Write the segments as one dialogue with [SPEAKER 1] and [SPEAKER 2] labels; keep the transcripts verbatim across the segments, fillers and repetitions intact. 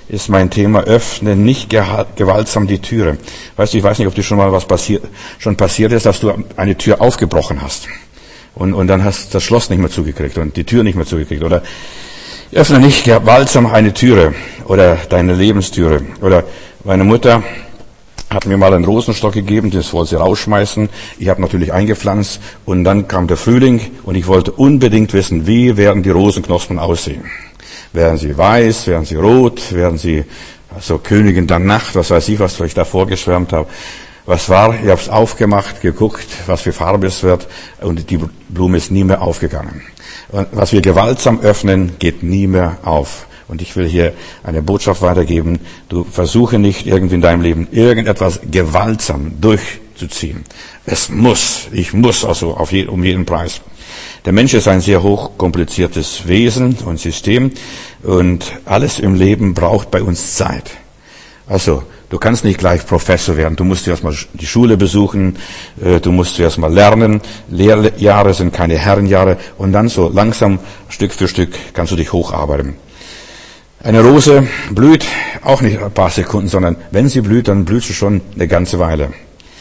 [SPEAKER 1] ist mein Thema: Öffne nicht gewaltsam die Türe. Weißt du, ich weiß nicht, ob dir schon mal was passiert, schon passiert ist, dass du eine Tür aufgebrochen hast. Und, und dann hast du das Schloss nicht mehr zugekriegt und die Tür nicht mehr zugekriegt. Oder öffne nicht gewaltsam eine Türe oder deine Lebenstüre. Oder meine Mutter hat mir mal einen Rosenstock gegeben, das wollte sie rausschmeißen. Ich habe natürlich eingepflanzt und dann kam der Frühling und ich wollte unbedingt wissen, wie werden die Rosenknospen aussehen. Werden sie weiß, werden sie rot, werden sie also Königin der Nacht, was weiß ich, was ich da vorgeschwärmt habe. Was war? Ich habe es aufgemacht, geguckt, was für Farbe es wird, und die Blume ist nie mehr aufgegangen. Und was wir gewaltsam öffnen, geht nie mehr auf. Und ich will hier eine Botschaft weitergeben: Du versuche nicht irgendwie in deinem Leben irgendetwas gewaltsam durchzuziehen. Es muss, ich muss also auf jeden, um jeden Preis. Der Mensch ist ein sehr hochkompliziertes Wesen und System, und alles im Leben braucht bei uns Zeit. Also, du kannst nicht gleich Professor werden. Du musst erst mal die Schule besuchen, du musst erst mal lernen. Lehrjahre sind keine Herrenjahre, und dann so langsam, Stück für Stück, kannst du dich hocharbeiten. Eine Rose blüht auch nicht ein paar Sekunden, sondern wenn sie blüht, dann blüht sie schon eine ganze Weile.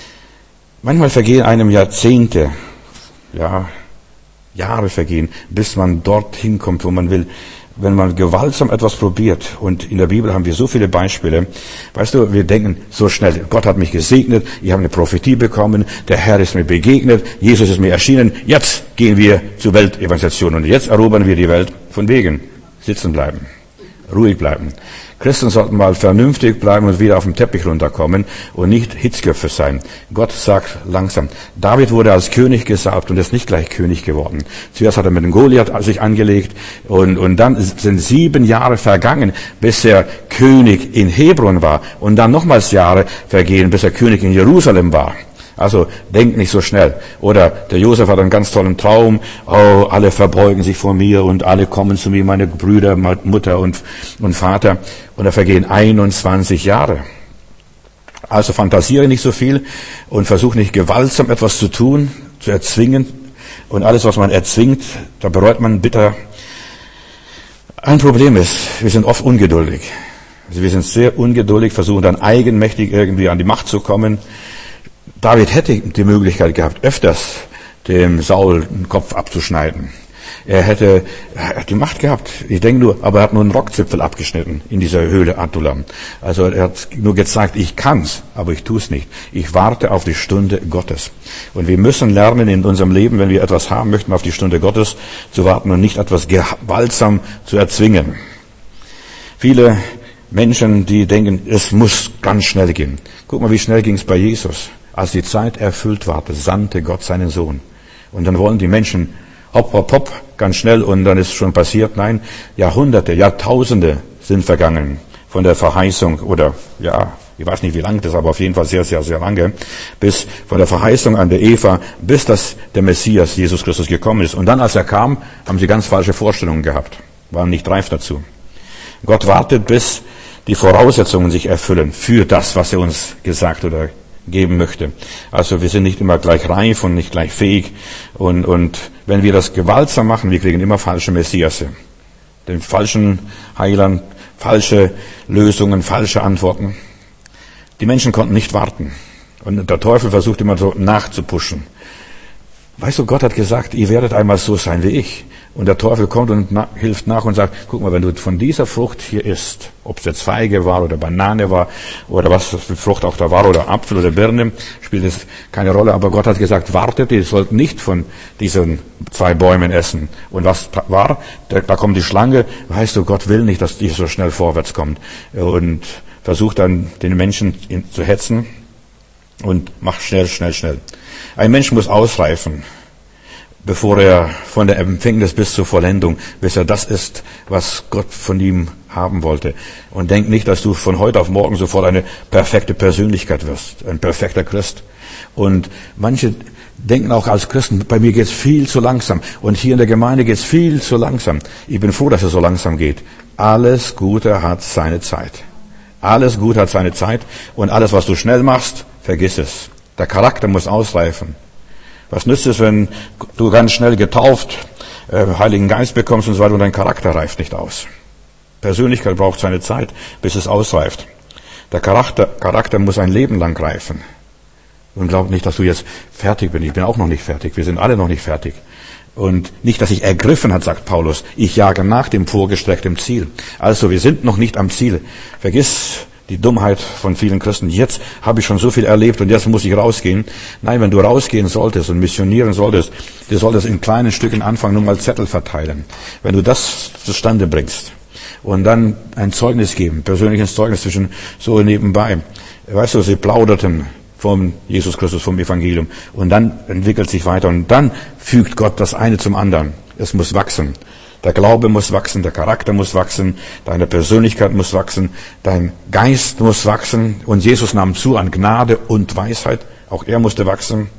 [SPEAKER 1] Manchmal vergehen einem Jahrzehnte, ja, Jahre vergehen, bis man dorthin kommt, wo man will. Wenn man gewaltsam etwas probiert, und in der Bibel haben wir so viele Beispiele, weißt du, wir denken so schnell: Gott hat mich gesegnet, ich habe eine Prophetie bekommen, der Herr ist mir begegnet, Jesus ist mir erschienen, jetzt gehen wir zur Weltevangelisation und jetzt erobern wir die Welt. Von wegen, sitzen bleiben, ruhig bleiben. Christen sollten mal vernünftig bleiben und wieder auf den Teppich runterkommen und nicht Hitzköpfe sein. Gott sagt langsam. David wurde als König gesalbt und ist nicht gleich König geworden. Zuerst hat er mit dem Goliath sich angelegt, und, und dann sind sieben Jahre vergangen, bis er König in Hebron war, und dann nochmals Jahre vergehen, bis er König in Jerusalem war. Also denk nicht so schnell. Oder der Josef hat einen ganz tollen Traum. Oh, alle verbeugen sich vor mir und alle kommen zu mir, meine Brüder, Mutter und, und Vater. Und da vergehen einundzwanzig Jahre. Also fantasiere nicht so viel und versuch nicht gewaltsam etwas zu tun, zu erzwingen. Und alles, was man erzwingt, da bereut man bitter. Ein Problem ist, wir sind oft ungeduldig. Also wir sind sehr ungeduldig, versuchen dann eigenmächtig irgendwie an die Macht zu kommen. David hätte die Möglichkeit gehabt, öfters dem Saul den Kopf abzuschneiden. Er hätte er hat die Macht gehabt. Ich denke nur, aber er hat nur einen Rockzipfel abgeschnitten in dieser Höhle Adullam. Also er hat nur gezeigt, ich kann's, aber ich tu's nicht. Ich warte auf die Stunde Gottes. Und wir müssen lernen in unserem Leben, wenn wir etwas haben möchten, auf die Stunde Gottes zu warten und nicht etwas gewaltsam zu erzwingen. Viele Menschen, die denken, es muss ganz schnell gehen. Guck mal, wie schnell ging's bei Jesus. Als die Zeit erfüllt war, sandte Gott seinen Sohn. Und dann wollen die Menschen hopp, hopp, hopp, ganz schnell, und dann ist schon passiert. Nein, Jahrhunderte, Jahrtausende sind vergangen von der Verheißung, oder ja, ich weiß nicht wie lange das, aber auf jeden Fall sehr, sehr, sehr lange, bis von der Verheißung an der Eva, bis das der Messias, Jesus Christus, gekommen ist. Und dann, als er kam, haben sie ganz falsche Vorstellungen gehabt, waren nicht reif dazu. Gott wartet, bis die Voraussetzungen sich erfüllen für das, was er uns gesagt oder geben möchte. Also wir sind nicht immer gleich reif und nicht gleich fähig. Und, und wenn wir das gewaltsam machen, wir kriegen immer falsche Messiasse. Den falschen Heilern, falsche Lösungen, falsche Antworten. Die Menschen konnten nicht warten. Und der Teufel versucht immer so nachzupuschen. Weißt du, Gott hat gesagt, ihr werdet einmal so sein wie ich. Und der Teufel kommt und na, hilft nach und sagt, guck mal, wenn du von dieser Frucht hier isst, ob es jetzt Feige war oder Banane war oder was für Frucht auch da war oder Apfel oder Birne, spielt es keine Rolle. Aber Gott hat gesagt, wartet, ihr sollt nicht von diesen zwei Bäumen essen. Und was war? Da, da kommt die Schlange. Weißt du, Gott will nicht, dass die so schnell vorwärts kommt. Und versucht dann, den Menschen zu hetzen und macht schnell, schnell, schnell. Ein Mensch muss ausreifen, bevor er von der Empfängnis bis zur Vollendung, bis er das ist, was Gott von ihm haben wollte. Und denk nicht, dass du von heute auf morgen sofort eine perfekte Persönlichkeit wirst, ein perfekter Christ. Und manche denken auch als Christen, bei mir geht's viel zu langsam. Und hier in der Gemeinde geht's viel zu langsam. Ich bin froh, dass es so langsam geht. Alles Gute hat seine Zeit. Alles Gute hat seine Zeit. Und alles, was du schnell machst, vergiss es. Der Charakter muss ausreifen. Was nützt es, wenn du ganz schnell getauft, äh, Heiligen Geist bekommst und so weiter und dein Charakter reift nicht aus? Persönlichkeit braucht seine Zeit, bis es ausreift. Der Charakter, Charakter muss ein Leben lang reifen. Und glaub nicht, dass du jetzt fertig bist. Ich bin auch noch nicht fertig. Wir sind alle noch nicht fertig. Und nicht, dass ich ergriffen hat, sagt Paulus. Ich jage nach dem vorgestreckten Ziel. Also, wir sind noch nicht am Ziel. Vergiss die Dummheit von vielen Christen. Jetzt habe ich schon so viel erlebt und jetzt muss ich rausgehen. Nein, wenn du rausgehen solltest und missionieren solltest, du solltest in kleinen Stücken anfangen, nur mal Zettel verteilen. Wenn du das zustande bringst und dann ein Zeugnis geben, persönliches Zeugnis zwischen so nebenbei. Weißt du, sie plauderten vom Jesus Christus, vom Evangelium. Und dann entwickelt sich weiter. Und dann fügt Gott das eine zum anderen. Es muss wachsen. Der Glaube muss wachsen, der Charakter muss wachsen, deine Persönlichkeit muss wachsen, dein Geist muss wachsen. Und Jesus nahm zu an Gnade und Weisheit. Auch er musste wachsen.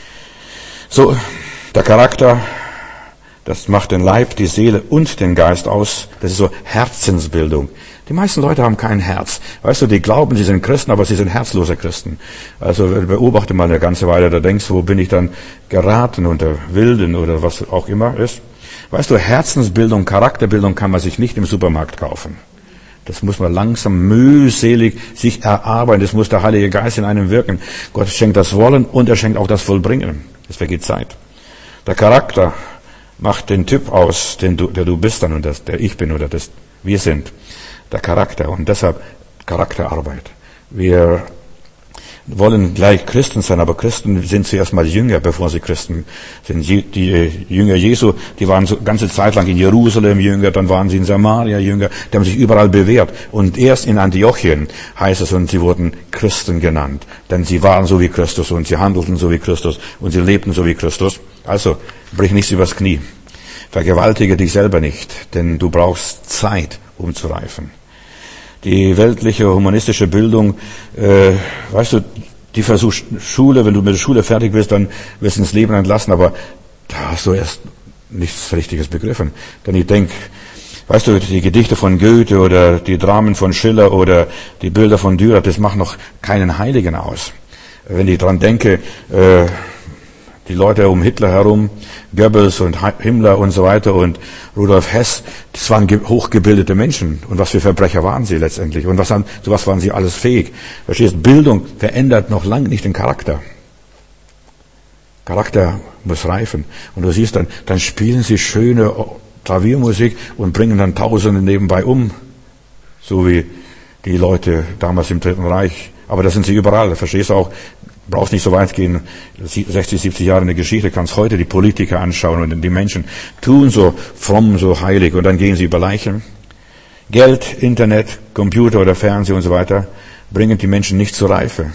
[SPEAKER 1] So, der Charakter, das macht den Leib, die Seele und den Geist aus. Das ist so Herzensbildung. Die meisten Leute haben kein Herz. Weißt du, die glauben, sie sind Christen, aber sie sind herzlose Christen. Also beobachte mal eine ganze Weile, da denkst du, wo bin ich dann geraten unter Wilden oder was auch immer ist. Weißt du, Herzensbildung, Charakterbildung kann man sich nicht im Supermarkt kaufen. Das muss man langsam, mühselig sich erarbeiten. Das muss der Heilige Geist in einem wirken. Gott schenkt das Wollen und er schenkt auch das Vollbringen. Es vergeht Zeit. Der Charakter macht den Typ aus, den du, der du bist dann und das, der ich bin oder das wir sind. Der Charakter und deshalb Charakterarbeit. Wir wollen gleich Christen sein, aber Christen sind zuerst mal Jünger, bevor sie Christen sind. Die Jünger Jesu, die waren so ganze Zeit lang in Jerusalem Jünger, dann waren sie in Samaria Jünger, die haben sich überall bewährt. Und erst in Antiochien heißt es, und sie wurden Christen genannt. Denn sie waren so wie Christus und sie handelten so wie Christus und sie lebten so wie Christus. Also, brich nichts übers Knie. Vergewaltige dich selber nicht, denn du brauchst Zeit, um zu reifen. Die weltliche, humanistische Bildung, äh, weißt du, die versucht Schule, wenn du mit der Schule fertig bist, dann wirst du ins Leben entlassen, aber da hast du erst nichts Richtiges begriffen. Denn ich denke, weißt du, die Gedichte von Goethe oder die Dramen von Schiller oder die Bilder von Dürer, das macht noch keinen Heiligen aus. Wenn ich dran denke, äh, die Leute um Hitler herum, Goebbels und Himmler und so weiter und Rudolf Hess, das waren hochgebildete Menschen. Und was für Verbrecher waren sie letztendlich? Und was haben, zu was waren sie alles fähig? Verstehst? Bildung verändert noch lange nicht den Charakter. Charakter muss reifen. Und du siehst dann, dann spielen sie schöne Klaviermusik und bringen dann Tausende nebenbei um. So wie die Leute damals im Dritten Reich. Aber das sind sie überall. Verstehst du auch? Brauchst nicht so weit gehen, sechzig, siebzig Jahre in der Geschichte, kannst heute die Politiker anschauen und die Menschen tun so fromm, so heilig und dann gehen sie über Leichen. Geld, Internet, Computer oder Fernsehen und so weiter bringen die Menschen nicht zur Reife.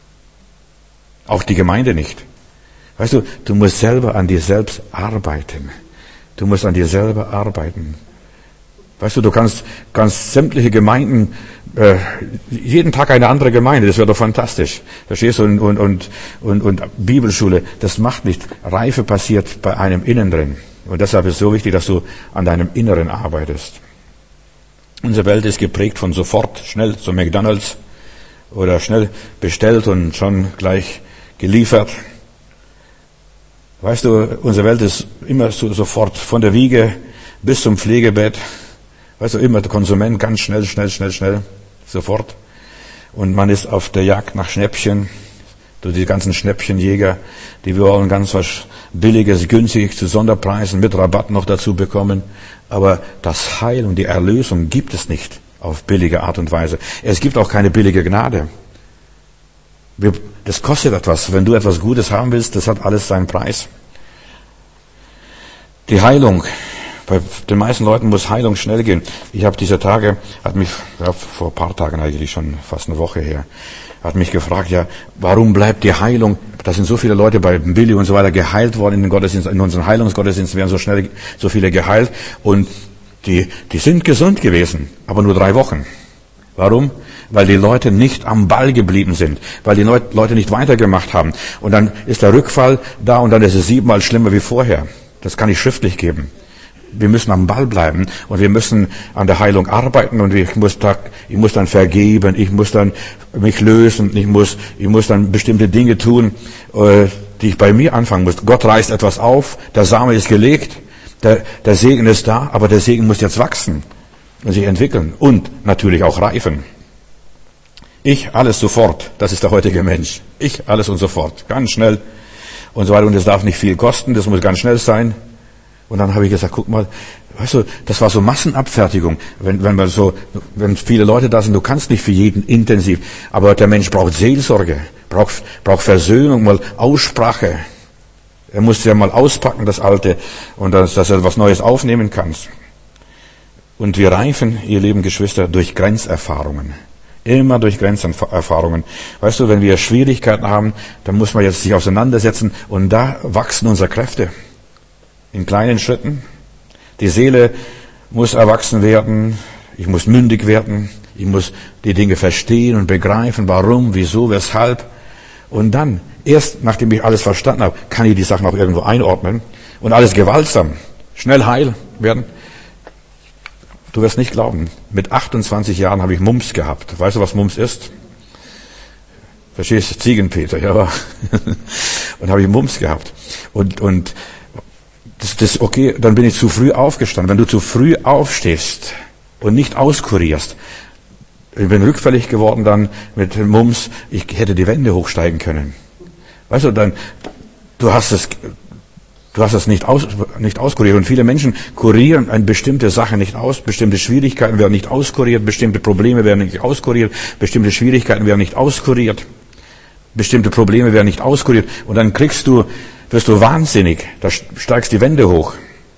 [SPEAKER 1] Auch die Gemeinde nicht. Weißt du, du musst selber an dir selbst arbeiten. Du musst an dir selber arbeiten. Weißt du, du kannst, kannst sämtliche Gemeinden, äh, jeden Tag eine andere Gemeinde, das wäre doch fantastisch. Verstehst du? Und, und, und, und, und Bibelschule, das macht nicht. Reife passiert bei einem Innen drin. Und deshalb ist es so wichtig, dass du an deinem Inneren arbeitest. Unsere Welt ist geprägt von sofort, schnell zu McDonald's oder schnell bestellt und schon gleich geliefert. Weißt du, unsere Welt ist immer so, sofort von der Wiege bis zum Pflegebett. Weißt du, immer der Konsument ganz schnell, schnell, schnell, schnell, sofort. Und man ist auf der Jagd nach Schnäppchen. Du, die ganzen Schnäppchenjäger, die wollen ganz was Billiges, günstig zu Sonderpreisen mit Rabatt noch dazu bekommen. Aber das Heil und die Erlösung gibt es nicht auf billige Art und Weise. Es gibt auch keine billige Gnade. Das kostet etwas. Wenn du etwas Gutes haben willst, das hat alles seinen Preis. Die Heilung. Bei den meisten Leuten muss Heilung schnell gehen. Ich habe diese Tage, hat mich, ja, vor ein paar Tagen eigentlich schon, fast eine Woche her, hat mich gefragt, ja, warum bleibt die Heilung, da sind so viele Leute bei Billy und so weiter geheilt worden in den Gottesdienst, in unseren Heilungsgottesdiensten werden so schnell so viele geheilt und die, die sind gesund gewesen, aber nur drei Wochen. Warum? Weil die Leute nicht am Ball geblieben sind, weil die Leute nicht weitergemacht haben. Und dann ist der Rückfall da und dann ist es siebenmal schlimmer wie vorher. Das kann ich schriftlich geben. Wir müssen am Ball bleiben und wir müssen an der Heilung arbeiten und ich muss da, ich muss dann vergeben, ich muss dann mich lösen, ich muss, ich muss dann bestimmte Dinge tun, äh, die ich bei mir anfangen muss. Gott reißt etwas auf, der Same ist gelegt, der, der Segen ist da, aber der Segen muss jetzt wachsen. und sich entwickeln und natürlich auch reifen. Ich, alles sofort, das ist der heutige Mensch. Ich, alles und sofort, ganz schnell und so weiter. Und es darf nicht viel kosten, das muss ganz schnell sein. Und dann habe ich gesagt, guck mal, weißt du, das war so Massenabfertigung. Wenn, wenn man so, wenn viele Leute da sind, du kannst nicht für jeden intensiv. Aber der Mensch braucht Seelsorge, braucht, braucht Versöhnung, mal Aussprache. Er muss ja mal auspacken, das Alte, und dass, dass er was Neues aufnehmen kann. Und wir reifen, ihr lieben Geschwister, durch Grenzerfahrungen. Immer durch Grenzerfahrungen. Weißt du, wenn wir Schwierigkeiten haben, dann muss man jetzt sich auseinandersetzen, und da wachsen unsere Kräfte. In kleinen Schritten. Die Seele muss erwachsen werden. Ich muss mündig werden. Ich muss die Dinge verstehen und begreifen. Warum, wieso, weshalb. Und dann, erst nachdem ich alles verstanden habe, kann ich die Sachen auch irgendwo einordnen. Und alles gewaltsam. Schnell heil werden. Du wirst nicht glauben. Mit achtundzwanzig Jahren habe ich Mumps gehabt. Weißt du, was Mumps ist? Verstehst du? Ziegenpeter, ja. Und habe ich Mumps gehabt. Und, und, Das, das, okay, dann bin ich zu früh aufgestanden. Wenn du zu früh aufstehst und nicht auskurierst, ich bin rückfällig geworden dann mit Mumps, ich hätte die Wände hochsteigen können. Weißt du, dann, du hast es, du hast es nicht aus, nicht auskuriert. Und viele Menschen kurieren eine bestimmte Sache nicht aus, bestimmte Schwierigkeiten werden nicht auskuriert, bestimmte Probleme werden nicht auskuriert, bestimmte Schwierigkeiten werden nicht auskuriert, bestimmte Probleme werden nicht auskuriert. Und dann kriegst du, wirst du wahnsinnig, da steigst die Wände hoch.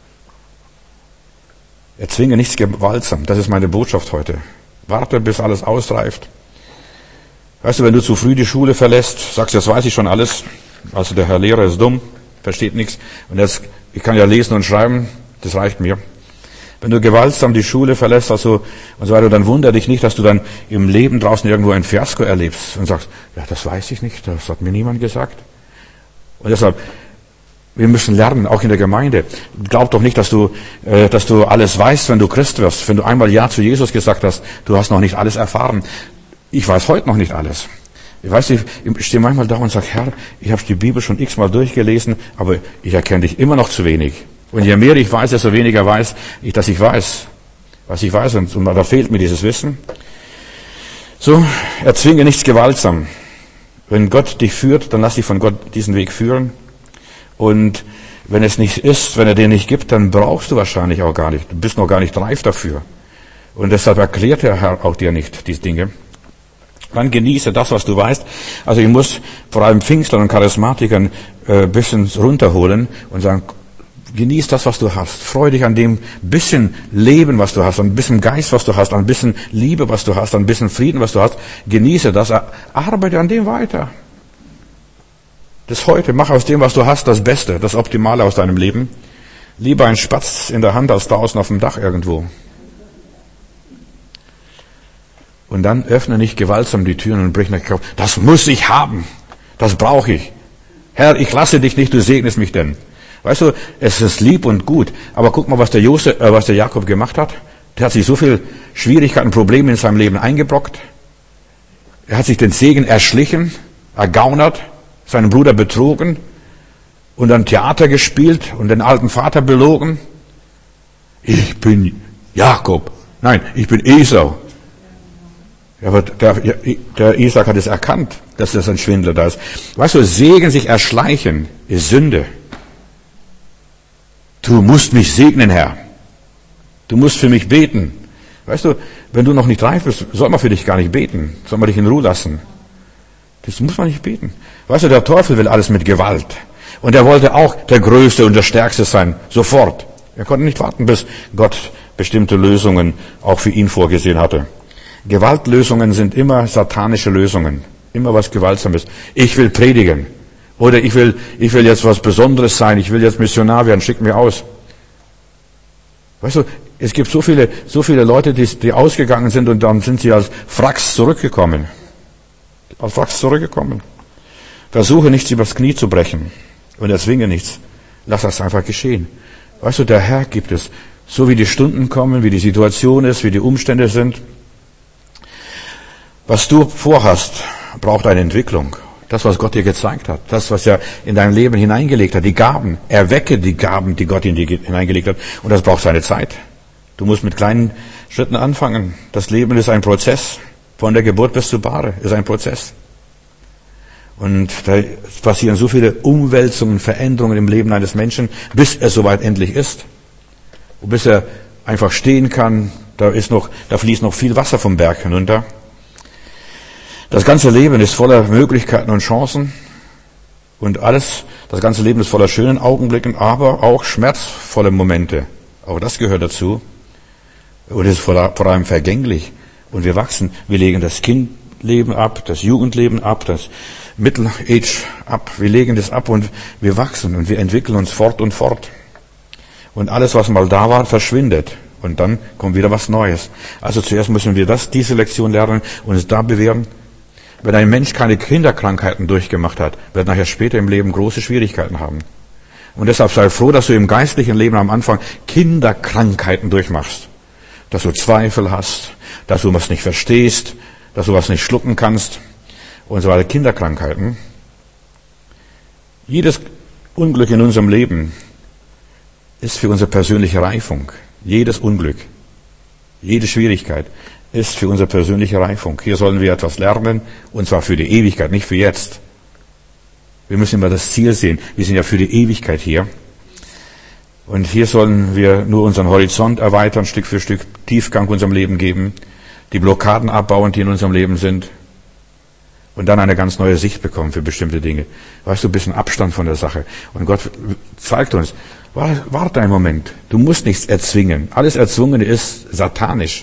[SPEAKER 1] Erzwinge nichts gewaltsam, das ist meine Botschaft heute. Warte, bis alles ausreift. Weißt du, wenn du zu früh die Schule verlässt, sagst du, das weiß ich schon alles, also der Herr Lehrer ist dumm, versteht nichts, und jetzt, ich kann ja lesen und schreiben, das reicht mir. Wenn du gewaltsam die Schule verlässt, also, und so weiter, dann wundere dich nicht, dass du dann im Leben draußen irgendwo ein Fiasko erlebst und sagst, ja, das weiß ich nicht, das hat mir niemand gesagt. Und deshalb, wir müssen lernen, auch in der Gemeinde. Glaub doch nicht, dass du, äh, dass du alles weißt, wenn du Christ wirst. Wenn du einmal Ja zu Jesus gesagt hast, du hast noch nicht alles erfahren. Ich weiß heute noch nicht alles. Ich weiß nicht, ich stehe manchmal da und sage, Herr, ich habe die Bibel schon x-mal durchgelesen, aber ich erkenne dich immer noch zu wenig. Und je mehr ich weiß, desto weniger weiß ich, dass ich weiß, was ich weiß. Und, und da fehlt mir dieses Wissen. So, erzwinge nichts gewaltsam. Wenn Gott dich führt, dann lass dich von Gott diesen Weg führen. Und wenn es nicht ist, wenn er dir nicht gibt, dann brauchst du wahrscheinlich auch gar nicht. Du bist noch gar nicht reif dafür. Und deshalb erklärt der Herr auch dir nicht diese Dinge. Dann genieße das, was du weißt. Also ich muss vor allem Pfingstlern und Charismatikern äh, ein bisschen runterholen und sagen, genieß das, was du hast. Freu dich an dem bisschen Leben, was du hast, an ein bisschen Geist, was du hast, an ein bisschen Liebe, was du hast, an ein bisschen Frieden, was du hast. Genieße das, arbeite an dem weiter. Das heute, mach aus dem, was du hast, das Beste, das Optimale aus deinem Leben. Lieber ein Spatz in der Hand als draußen auf dem Dach irgendwo. Und dann öffne nicht gewaltsam die Türen und brich nicht auf. Das muss ich haben. Das brauche ich. Herr, ich lasse dich nicht, du segnest mich denn. Weißt du, es ist lieb und gut. Aber guck mal, was der Josef, äh, was der Jakob gemacht hat. Der hat sich so viel Schwierigkeiten, Probleme in seinem Leben eingebrockt. Er hat sich den Segen erschlichen, ergaunert, seinen Bruder betrogen und dann Theater gespielt und den alten Vater belogen. Ich bin Jakob. Nein, ich bin Esau. Aber der, der Isaac hat es erkannt, dass das ein Schwindler da ist. Weißt du, Segen sich erschleichen ist Sünde. Du musst mich segnen, Herr. Du musst für mich beten. Weißt du, wenn du noch nicht reif bist, soll man für dich gar nicht beten. Soll man dich in Ruhe lassen. Das muss man nicht beten. Weißt du, der Teufel will alles mit Gewalt. Und er wollte auch der Größte und der Stärkste sein. Sofort. Er konnte nicht warten, bis Gott bestimmte Lösungen auch für ihn vorgesehen hatte. Gewaltlösungen sind immer satanische Lösungen. Immer was Gewaltsames. Ich will predigen. Oder ich will, ich will jetzt was Besonderes sein. Ich will jetzt Missionar werden. Schick mir aus. Weißt du, es gibt so viele, so viele Leute, die, die ausgegangen sind und dann sind sie als Fracks zurückgekommen. Als Fracks zurückgekommen. Versuche nichts übers Knie zu brechen. Und erzwinge nichts. Lass das einfach geschehen. Weißt du, der Herr gibt es. So wie die Stunden kommen, wie die Situation ist, wie die Umstände sind. Was du vorhast, braucht eine Entwicklung. Das, was Gott dir gezeigt hat. Das, was er in dein Leben hineingelegt hat. Die Gaben. Erwecke die Gaben, die Gott in dir hineingelegt hat. Und das braucht seine Zeit. Du musst mit kleinen Schritten anfangen. Das Leben ist ein Prozess. Von der Geburt bis zur Bahre ist ein Prozess. Und da passieren so viele Umwälzungen, Veränderungen im Leben eines Menschen, bis er soweit endlich ist. Und bis er einfach stehen kann, da ist noch, da fließt noch viel Wasser vom Berg hinunter. Das ganze Leben ist voller Möglichkeiten und Chancen. Und alles, das ganze Leben ist voller schönen Augenblicken, aber auch schmerzvolle Momente. Auch das gehört dazu. Und es ist vor allem vergänglich. Und wir wachsen. Wir legen das Kindleben ab, das Jugendleben ab, das Middle-Age ab. Wir legen das ab und wir wachsen und wir entwickeln uns fort und fort. Und alles, was mal da war, verschwindet. Und dann kommt wieder was Neues. Also zuerst müssen wir das, diese Lektion lernen und es da bewähren. Wenn ein Mensch keine Kinderkrankheiten durchgemacht hat, wird nachher später im Leben große Schwierigkeiten haben. Und deshalb sei froh, dass du im geistlichen Leben am Anfang Kinderkrankheiten durchmachst. Dass du Zweifel hast, dass du was nicht verstehst, dass du was nicht schlucken kannst und so weiter. Kinderkrankheiten. Jedes Unglück in unserem Leben ist für unsere persönliche Reifung. Jedes Unglück, jede Schwierigkeit ist für unsere persönliche Reifung. Hier sollen wir etwas lernen, und zwar für die Ewigkeit, nicht für jetzt. Wir müssen immer das Ziel sehen. Wir sind ja für die Ewigkeit hier. Und hier sollen wir nur unseren Horizont erweitern, Stück für Stück Tiefgang unserem Leben geben, die Blockaden abbauen, die in unserem Leben sind, und dann eine ganz neue Sicht bekommen für bestimmte Dinge. Weißt du, ein bisschen Abstand von der Sache. Und Gott zeigt uns, warte einen Moment, du musst nichts erzwingen. Alles Erzwungene ist satanisch.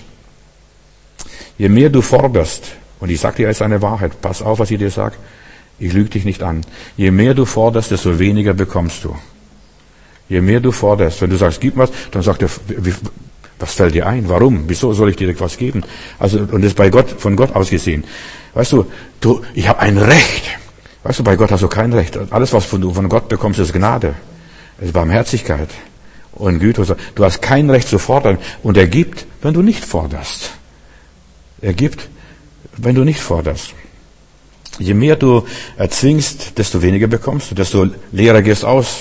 [SPEAKER 1] Je mehr du forderst, und ich sage dir jetzt eine Wahrheit, pass auf, was ich dir sage, ich lüge dich nicht an. Je mehr du forderst, desto weniger bekommst du. Je mehr du forderst, wenn du sagst, gib was, dann sagt er, was fällt dir ein? Warum? Wieso soll ich dir etwas geben? Also, und das ist bei Gott, von Gott aus gesehen. Weißt du, du, ich habe ein Recht. Weißt du, bei Gott hast du kein Recht. Alles, was du von Gott bekommst, ist Gnade. Es ist Barmherzigkeit und Güte. Du hast kein Recht zu fordern. Und er gibt, wenn du nicht forderst. Er gibt, wenn du nicht forderst. Je mehr du erzwingst, desto weniger bekommst du, desto leerer gehst aus.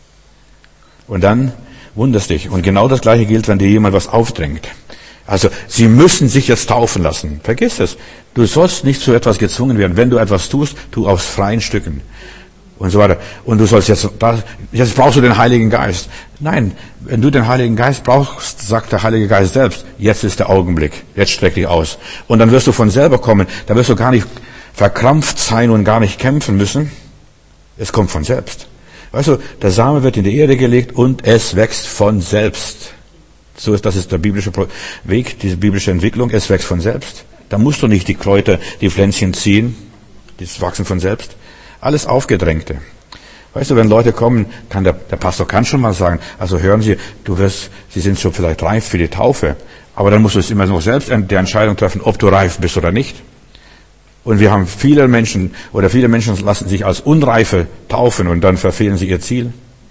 [SPEAKER 1] Und dann wunderst dich. Und genau das Gleiche gilt, wenn dir jemand was aufdrängt. Also, sie müssen sich jetzt taufen lassen. Vergiss es. Du sollst nicht zu etwas gezwungen werden. Wenn du etwas tust, tu aus freien Stücken. Und so weiter. Und du sollst jetzt, jetzt brauchst du den Heiligen Geist. Nein, wenn du den Heiligen Geist brauchst, sagt der Heilige Geist selbst, jetzt ist der Augenblick. Jetzt streck dich aus. Und dann wirst du von selber kommen. Da wirst du gar nicht verkrampft sein und gar nicht kämpfen müssen. Es kommt von selbst. Weißt du, der Same wird in die Erde gelegt und es wächst von selbst. So ist, das ist der biblische Weg, diese biblische Entwicklung. Es wächst von selbst. Da musst du nicht die Kräuter, die Pflänzchen ziehen. Die wachsen von selbst. Alles Aufgedrängte. Weißt du, wenn Leute kommen, kann der, der Pastor kann schon mal sagen, also hören Sie, du wirst, Sie sind schon vielleicht reif für die Taufe. Aber dann musst du es immer noch selbst die Entscheidung treffen, ob du reif bist oder nicht. Und wir haben viele Menschen, oder viele Menschen lassen sich als Unreife taufen und dann verfehlen sie ihr Ziel.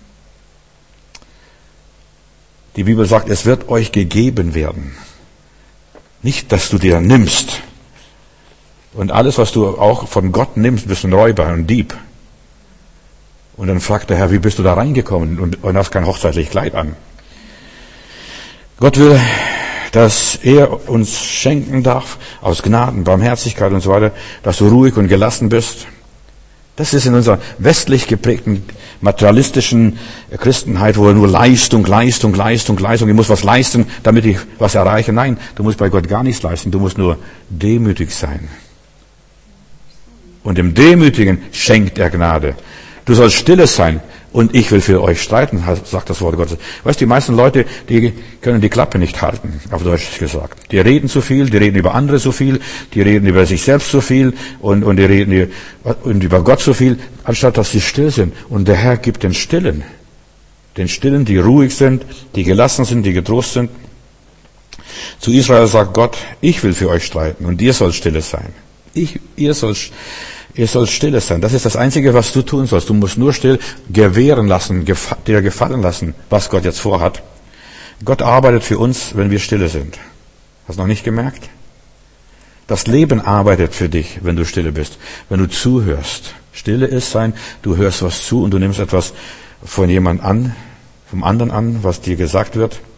[SPEAKER 1] Die Bibel sagt, es wird euch gegeben werden. Nicht, dass du dir nimmst. Und alles, was du auch von Gott nimmst, bist ein Räuber, ein Dieb. Und dann fragt der Herr, wie bist du da reingekommen und, und hast kein hochzeitliches Kleid an? Gott will, dass er uns schenken darf, aus Gnaden, Barmherzigkeit und so weiter, dass du ruhig und gelassen bist. Das ist in unserer westlich geprägten, materialistischen Christenheit, wo nur Leistung, Leistung, Leistung, Leistung, ich muss was leisten, damit ich was erreiche. Nein, du musst bei Gott gar nichts leisten, du musst nur demütig sein. Und im Demütigen schenkt er Gnade. Du sollst stille sein und ich will für euch streiten, sagt das Wort Gottes. Weißt du, die meisten Leute, die können die Klappe nicht halten, auf Deutsch gesagt. Die reden zu viel, die reden über andere so viel, die reden über sich selbst so viel und, und die reden und über Gott so viel, anstatt dass sie still sind. Und der Herr gibt den Stillen, den Stillen, die ruhig sind, die gelassen sind, die getrost sind. Zu Israel sagt Gott, ich will für euch streiten und ihr sollt stille sein. Ich, ihr sollt Ihr sollt stille sein. Das ist das Einzige, was du tun sollst. Du musst nur still gewähren lassen, gefa- dir gefallen lassen, was Gott jetzt vorhat. Gott arbeitet für uns, wenn wir stille sind. Hast du noch nicht gemerkt? Das Leben arbeitet für dich, wenn du stille bist. Wenn du zuhörst. Stille ist sein, du hörst was zu und du nimmst etwas von jemand an, vom anderen an, was dir gesagt wird.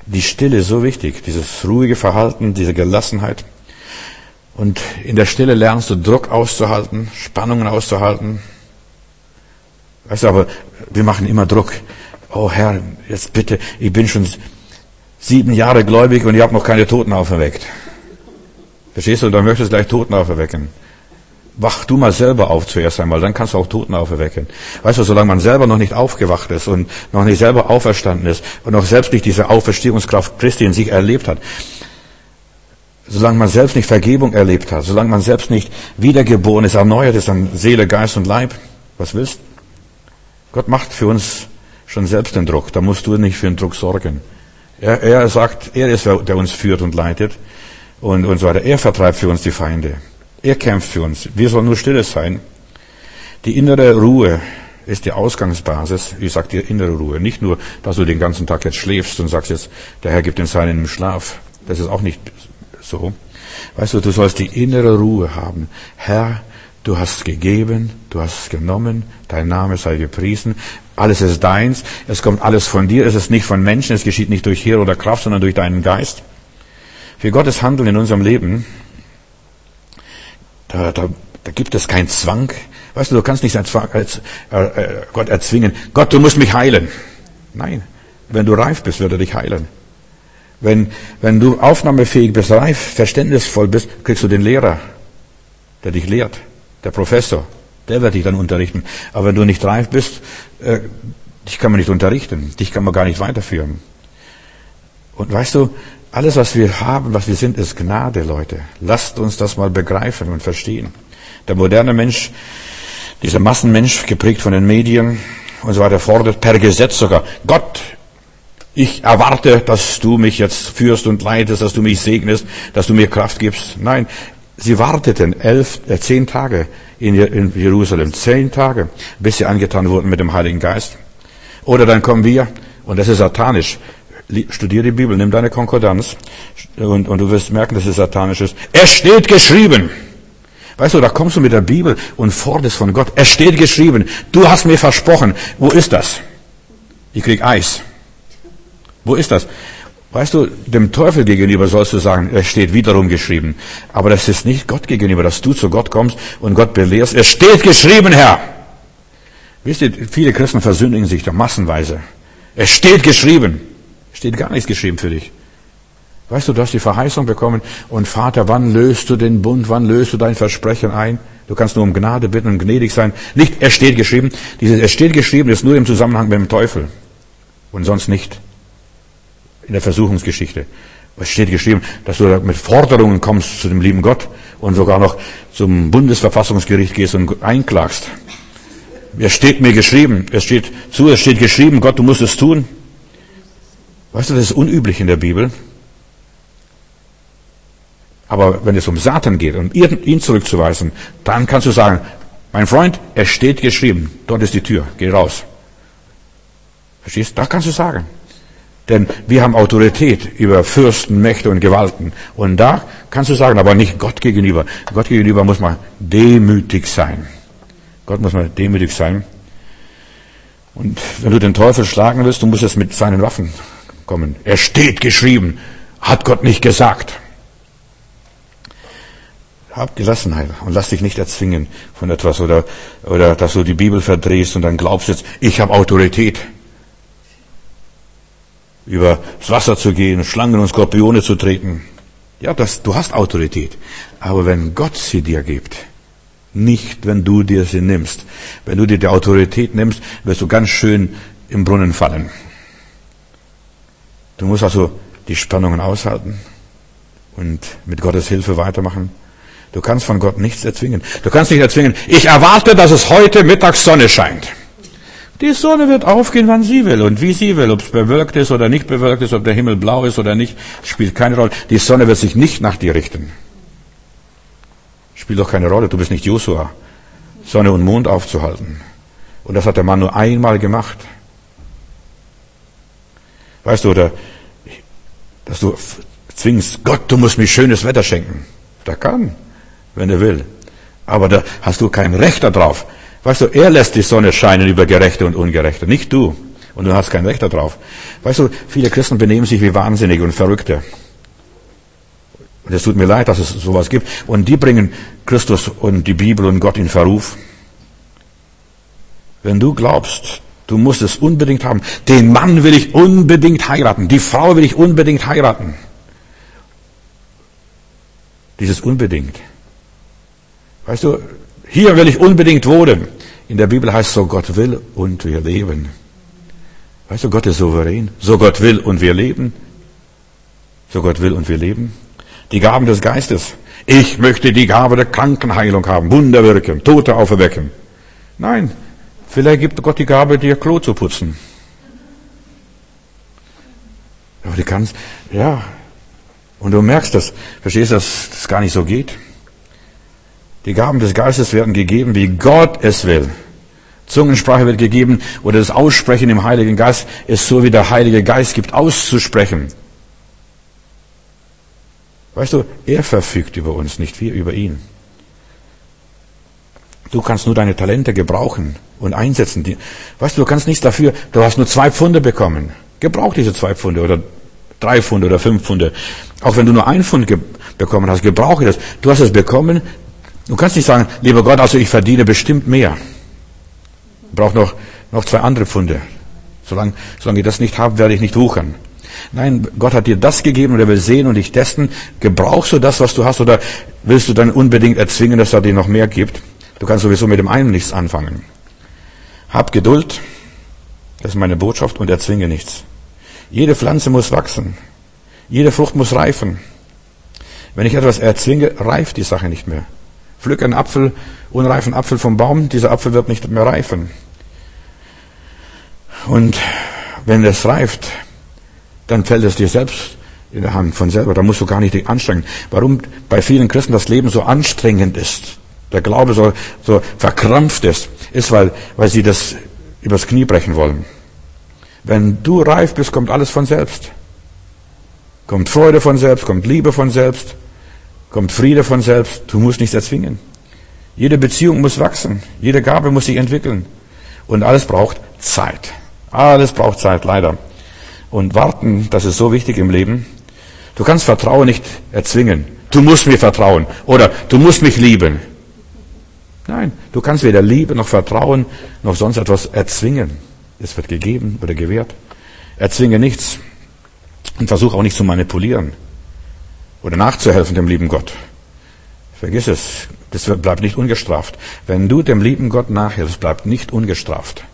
[SPEAKER 1] die Stille ist so wichtig, dieses ruhige Verhalten, diese Gelassenheit. Und in der Stille lernst du Druck auszuhalten, Spannungen auszuhalten. Weißt du, aber wir machen immer Druck. Oh Herr, jetzt bitte, ich bin schon sieben Jahre gläubig und ich habe noch keine Toten auferweckt. Verstehst du? Dann möchtest du gleich Toten auferwecken. Wach du mal selber auf zuerst einmal, dann kannst du auch Toten auferwecken. Weißt du, solange man selber noch nicht aufgewacht ist und noch nicht selber auferstanden ist und noch selbst nicht diese Auferstehungskraft Christi in sich erlebt hat, solange man selbst nicht Vergebung erlebt hat, solange man selbst nicht wiedergeboren ist, erneuert ist an Seele, Geist und Leib, was willst? Gott macht für uns schon selbst den Druck, da musst du nicht für den Druck sorgen. Er, er sagt, er ist der, der uns führt und leitet und, und so weiter. Er vertreibt für uns die Feinde. Er kämpft für uns. Wir sollen nur stille sein. Die innere Ruhe ist die Ausgangsbasis. Ich sage dir innere Ruhe. Nicht nur, dass du den ganzen Tag jetzt schläfst und sagst jetzt, der Herr gibt den Seinen im Schlaf. Das ist auch nicht so. Weißt du, du sollst die innere Ruhe haben. Herr, du hast gegeben, du hast genommen, dein Name sei gepriesen. Alles ist deins. Es kommt alles von dir. Es ist nicht von Menschen. Es geschieht nicht durch Heer oder Kraft, sondern durch deinen Geist. Für Gottes Handeln in unserem Leben, Da, da, da gibt es keinen Zwang. Weißt du, du kannst nicht Gott erzwingen. Gott, du musst mich heilen. Nein. Wenn du reif bist, wird er dich heilen. Wenn, wenn du aufnahmefähig bist, reif, verständnisvoll bist, kriegst du den Lehrer, der dich lehrt. Der Professor, der wird dich dann unterrichten. Aber wenn du nicht reif bist, äh, dich kann man nicht unterrichten. Dich kann man gar nicht weiterführen. Und weißt du, alles, was wir haben, was wir sind, ist Gnade, Leute. Lasst uns das mal begreifen und verstehen. Der moderne Mensch, dieser Massenmensch, geprägt von den Medien und so weiter, fordert per Gesetz sogar, Gott, ich erwarte, dass du mich jetzt führst und leitest, dass du mich segnest, dass du mir Kraft gibst. Nein, sie warteten elf, äh, zehn Tage in, in Jerusalem, zehn Tage, bis sie angetan wurden mit dem Heiligen Geist. Oder dann kommen wir, und das ist satanisch, studier die Bibel, nimm deine Konkordanz und, und du wirst merken, dass es satanisch ist. Es steht geschrieben. Weißt du, da kommst du mit der Bibel und forderst von Gott. Es steht geschrieben. Du hast mir versprochen. Wo ist das? Ich krieg Eis. Wo ist das? Weißt du, dem Teufel gegenüber sollst du sagen, es steht wiederum geschrieben. Aber das ist nicht Gott gegenüber, dass du zu Gott kommst und Gott belehrst. Es steht geschrieben, Herr. Wisst ihr, viele Christen versündigen sich da massenweise. Es steht geschrieben. Steht gar nichts geschrieben für dich. Weißt du, du hast die Verheißung bekommen und Vater, wann löst du den Bund, wann löst du dein Versprechen ein? Du kannst nur um Gnade bitten und gnädig sein. Nicht, es steht geschrieben. Dieses, es steht geschrieben ist nur im Zusammenhang mit dem Teufel und sonst nicht in der Versuchungsgeschichte. Es steht geschrieben, dass du mit Forderungen kommst zu dem lieben Gott und sogar noch zum Bundesverfassungsgericht gehst und einklagst. Es steht mir geschrieben, es steht zu, es steht geschrieben, Gott, du musst es tun. Weißt du, das ist unüblich in der Bibel. Aber wenn es um Satan geht, um ihn zurückzuweisen, dann kannst du sagen, mein Freund, es steht geschrieben, dort ist die Tür, geh raus. Verstehst du? Das kannst du sagen. Denn wir haben Autorität über Fürsten, Mächte und Gewalten. Und da kannst du sagen, aber nicht Gott gegenüber. Gott gegenüber muss man demütig sein. Gott muss man demütig sein. Und wenn du den Teufel schlagen willst, du musst es mit seinen Waffen kommen. Er steht geschrieben, hat Gott nicht gesagt. Hab Gelassenheit und lass dich nicht erzwingen von etwas oder, oder dass du die Bibel verdrehst und dann glaubst jetzt, ich habe Autorität, über das Wasser zu gehen, Schlangen und Skorpione zu treten. Ja, das, du hast Autorität. Aber wenn Gott sie dir gibt, nicht wenn du dir sie nimmst. Wenn du dir die Autorität nimmst, wirst du ganz schön im Brunnen fallen. Du musst also die Spannungen aushalten und mit Gottes Hilfe weitermachen. Du kannst von Gott nichts erzwingen. Du kannst nicht erzwingen, ich erwarte, dass es heute Mittag Sonne scheint. Die Sonne wird aufgehen, wann sie will und wie sie will. Ob es bewölkt ist oder nicht bewölkt ist, ob der Himmel blau ist oder nicht, spielt keine Rolle. Die Sonne wird sich nicht nach dir richten. Spielt doch keine Rolle. Du bist nicht Josua, Sonne und Mond aufzuhalten. Und das hat der Mann nur einmal gemacht. Weißt du, oder, dass du zwingst, Gott, du musst mir schönes Wetter schenken. Der kann, wenn er will. Aber da hast du kein Recht darauf. Weißt du, er lässt die Sonne scheinen über Gerechte und Ungerechte, nicht du. Und du hast kein Recht darauf. Weißt du, viele Christen benehmen sich wie Wahnsinnige und Verrückte. Und es tut mir leid, dass es sowas gibt. Und die bringen Christus und die Bibel und Gott in Verruf. Wenn du glaubst, du musst es unbedingt haben. Den Mann will ich unbedingt heiraten. Die Frau will ich unbedingt heiraten. Dieses unbedingt. Weißt du, hier will ich unbedingt wohnen. In der Bibel heißt es so, Gott will und wir leben. Weißt du, Gott ist souverän. So Gott will und wir leben. So Gott will und wir leben. Die Gaben des Geistes. Ich möchte die Gabe der Krankenheilung haben, Wunder wirken, Tote auferwecken. Nein, vielleicht gibt Gott die Gabe, dir Klo zu putzen. Aber die kannst, ja. Und du merkst das, verstehst du, dass das gar nicht so geht? Die Gaben des Geistes werden gegeben, wie Gott es will. Zungensprache wird gegeben oder das Aussprechen im Heiligen Geist ist so, wie der Heilige Geist gibt, auszusprechen. Weißt du, er verfügt über uns, nicht wir über ihn. Du kannst nur deine Talente gebrauchen und einsetzen. Weißt du, du kannst nichts dafür, du hast nur zwei Pfunde bekommen. Gebrauch diese zwei Pfunde oder drei Pfunde oder fünf Pfunde. Auch wenn du nur ein Pfund ge- bekommen hast, gebrauche das. Du hast es bekommen. Du kannst nicht sagen, lieber Gott, also ich verdiene bestimmt mehr. Ich brauche noch, noch zwei andere Pfunde. Solange, solange ich das nicht habe, werde ich nicht wuchern. Nein, Gott hat dir das gegeben und er will sehen und dich testen. Gebrauchst du das, was du hast, oder willst du dann unbedingt erzwingen, dass er dir noch mehr gibt? Du kannst sowieso mit dem einen nichts anfangen. Hab Geduld, das ist meine Botschaft, und erzwinge nichts. Jede Pflanze muss wachsen. Jede Frucht muss reifen. Wenn ich etwas erzwinge, reift die Sache nicht mehr. Pflück einen Apfel, unreifen Apfel vom Baum, dieser Apfel wird nicht mehr reifen. Und wenn es reift, dann fällt es dir selbst in der Hand von selber. Da musst du gar nicht dich anstrengen. Warum bei vielen Christen das Leben so anstrengend ist, der Glaube so, so verkrampft ist, ist, weil, weil sie das übers Knie brechen wollen. Wenn du reif bist, kommt alles von selbst. Kommt Freude von selbst, kommt Liebe von selbst, kommt Friede von selbst. Du musst nichts erzwingen. Jede Beziehung muss wachsen. Jede Gabe muss sich entwickeln. Und alles braucht Zeit. Alles braucht Zeit, leider. Und warten, das ist so wichtig im Leben. Du kannst Vertrauen nicht erzwingen. Du musst mir vertrauen. Oder du musst mich lieben. Nein, du kannst weder Liebe noch Vertrauen noch sonst etwas erzwingen. Es wird gegeben oder gewährt. Erzwinge nichts. Und versuch auch nicht zu manipulieren. Oder nachzuhelfen dem lieben Gott. Vergiss es. Das bleibt nicht ungestraft. Wenn du dem lieben Gott nachhilfst, bleibt nicht ungestraft.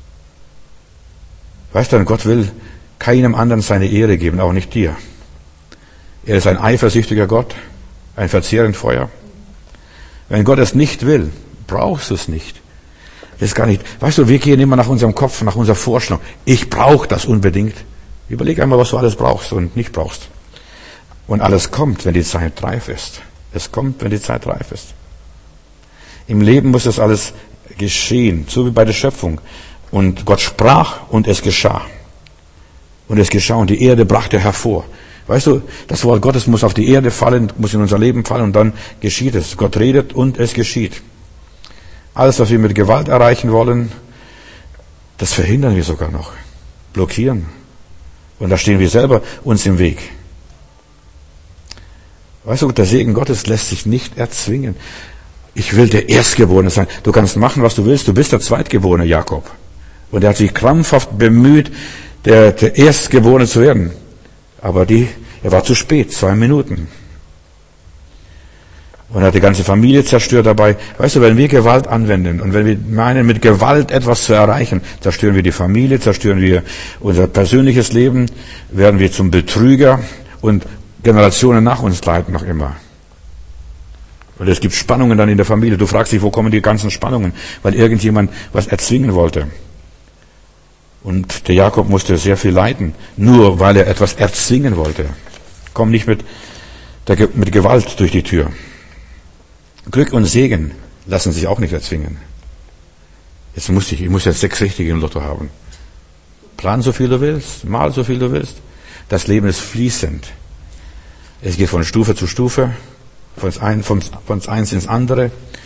[SPEAKER 1] Weißt du, Gott will keinem anderen seine Ehre geben, auch nicht dir. Er ist ein eifersüchtiger Gott, ein verzehrend Feuer. Wenn Gott es nicht will, brauchst du es nicht. Das ist gar nicht. Weißt du, wir gehen immer nach unserem Kopf, nach unserer Vorstellung. Ich brauche das unbedingt. Überleg einmal, was du alles brauchst und nicht brauchst. Und alles kommt, wenn die Zeit reif ist. Es kommt, wenn die Zeit reif ist. Im Leben muss das alles geschehen, so wie bei der Schöpfung. Und Gott sprach und es geschah. Und es geschah und die Erde brachte hervor. Weißt du, das Wort Gottes muss auf die Erde fallen, muss in unser Leben fallen und dann geschieht es. Gott redet und es geschieht. Alles, was wir mit Gewalt erreichen wollen, das verhindern wir sogar noch. Blockieren. Und da stehen wir selber uns im Weg. Weißt du, der Segen Gottes lässt sich nicht erzwingen. Ich will der Erstgeborene sein. Du kannst machen, was du willst. Du bist der Zweitgeborene, Jakob. Und er hat sich krampfhaft bemüht, der, der Erstgeborene zu werden. Aber die, er war zu spät, zwei Minuten. Und er hat die ganze Familie zerstört dabei. Weißt du, wenn wir Gewalt anwenden und wenn wir meinen, mit Gewalt etwas zu erreichen, zerstören wir die Familie, zerstören wir unser persönliches Leben, werden wir zum Betrüger und Generationen nach uns leiden noch immer. Und es gibt Spannungen dann in der Familie. Du fragst dich, wo kommen die ganzen Spannungen? Weil irgendjemand was erzwingen wollte. Und der Jakob musste sehr viel leiden, nur weil er etwas erzwingen wollte. Komm nicht mit, der, mit Gewalt durch die Tür. Glück und Segen lassen sich auch nicht erzwingen. Jetzt muss ich, ich muss jetzt sechs Richtige im Lotto haben. Plan so viel du willst, mal so viel du willst. Das Leben ist fließend. Es geht von Stufe zu Stufe, von eins ins andere.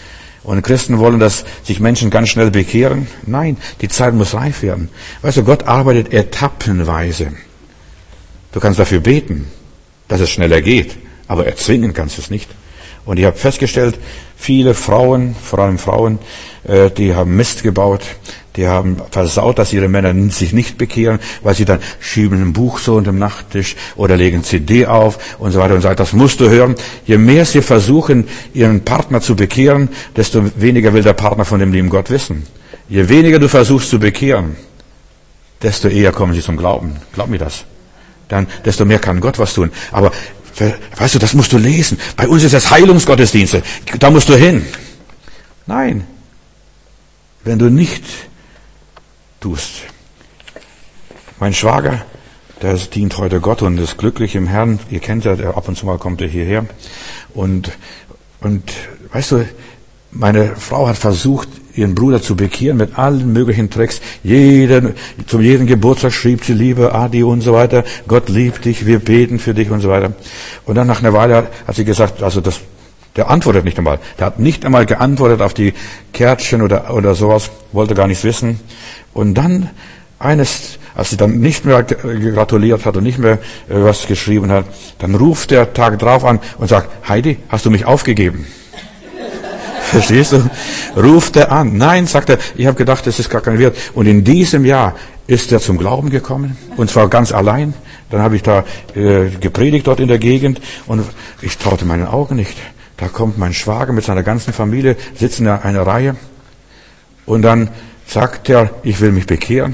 [SPEAKER 1] Und Christen wollen, dass sich Menschen ganz schnell bekehren. Nein, die Zeit muss reif werden. Weißt du, Gott arbeitet etappenweise. Du kannst dafür beten, dass es schneller geht, aber erzwingen kannst du es nicht. Und ich habe festgestellt, viele Frauen, vor allem Frauen, die haben Mist gebaut, die haben versaut, dass ihre Männer sich nicht bekehren, weil sie dann schieben ein Buch so unter dem Nachttisch oder legen C D auf und so weiter und sagen, das musst du hören. Je mehr sie versuchen, ihren Partner zu bekehren, desto weniger will der Partner von dem lieben Gott wissen. Je weniger du versuchst zu bekehren, desto eher kommen sie zum Glauben. Glaub mir das. Dann, desto mehr kann Gott was tun. Aber, weißt du, das musst du lesen. Bei uns ist das Heilungsgottesdienste. Da musst du hin. Nein. Wenn du nicht tust. Mein Schwager, der dient heute Gott und ist glücklich im Herrn. Ihr kennt ja, der ab und zu mal kommt er hierher. Und, und, weißt du, meine Frau hat versucht, ihren Bruder zu bekehren mit allen möglichen Tricks. Jeden, zu jedem Geburtstag schrieb sie, liebe Adi und so weiter. Gott liebt dich, wir beten für dich und so weiter. Und dann nach einer Weile hat sie gesagt, also das, der antwortet nicht einmal. Der hat nicht einmal geantwortet auf die Kärtchen oder, oder sowas, wollte gar nichts wissen. Und dann eines, als sie dann nicht mehr gratuliert hat und nicht mehr äh, was geschrieben hat, dann ruft der Tag drauf an und sagt, Heidi, hast du mich aufgegeben? Verstehst du? Ruft er an. Nein, sagt er, ich habe gedacht, das ist gar kein Wert. Und in diesem Jahr ist er zum Glauben gekommen, und zwar ganz allein. Dann habe ich da äh, gepredigt dort in der Gegend und ich traute meinen Augen nicht. Da kommt mein Schwager mit seiner ganzen Familie, sitzen in einer Reihe und dann sagt er, ich will mich bekehren.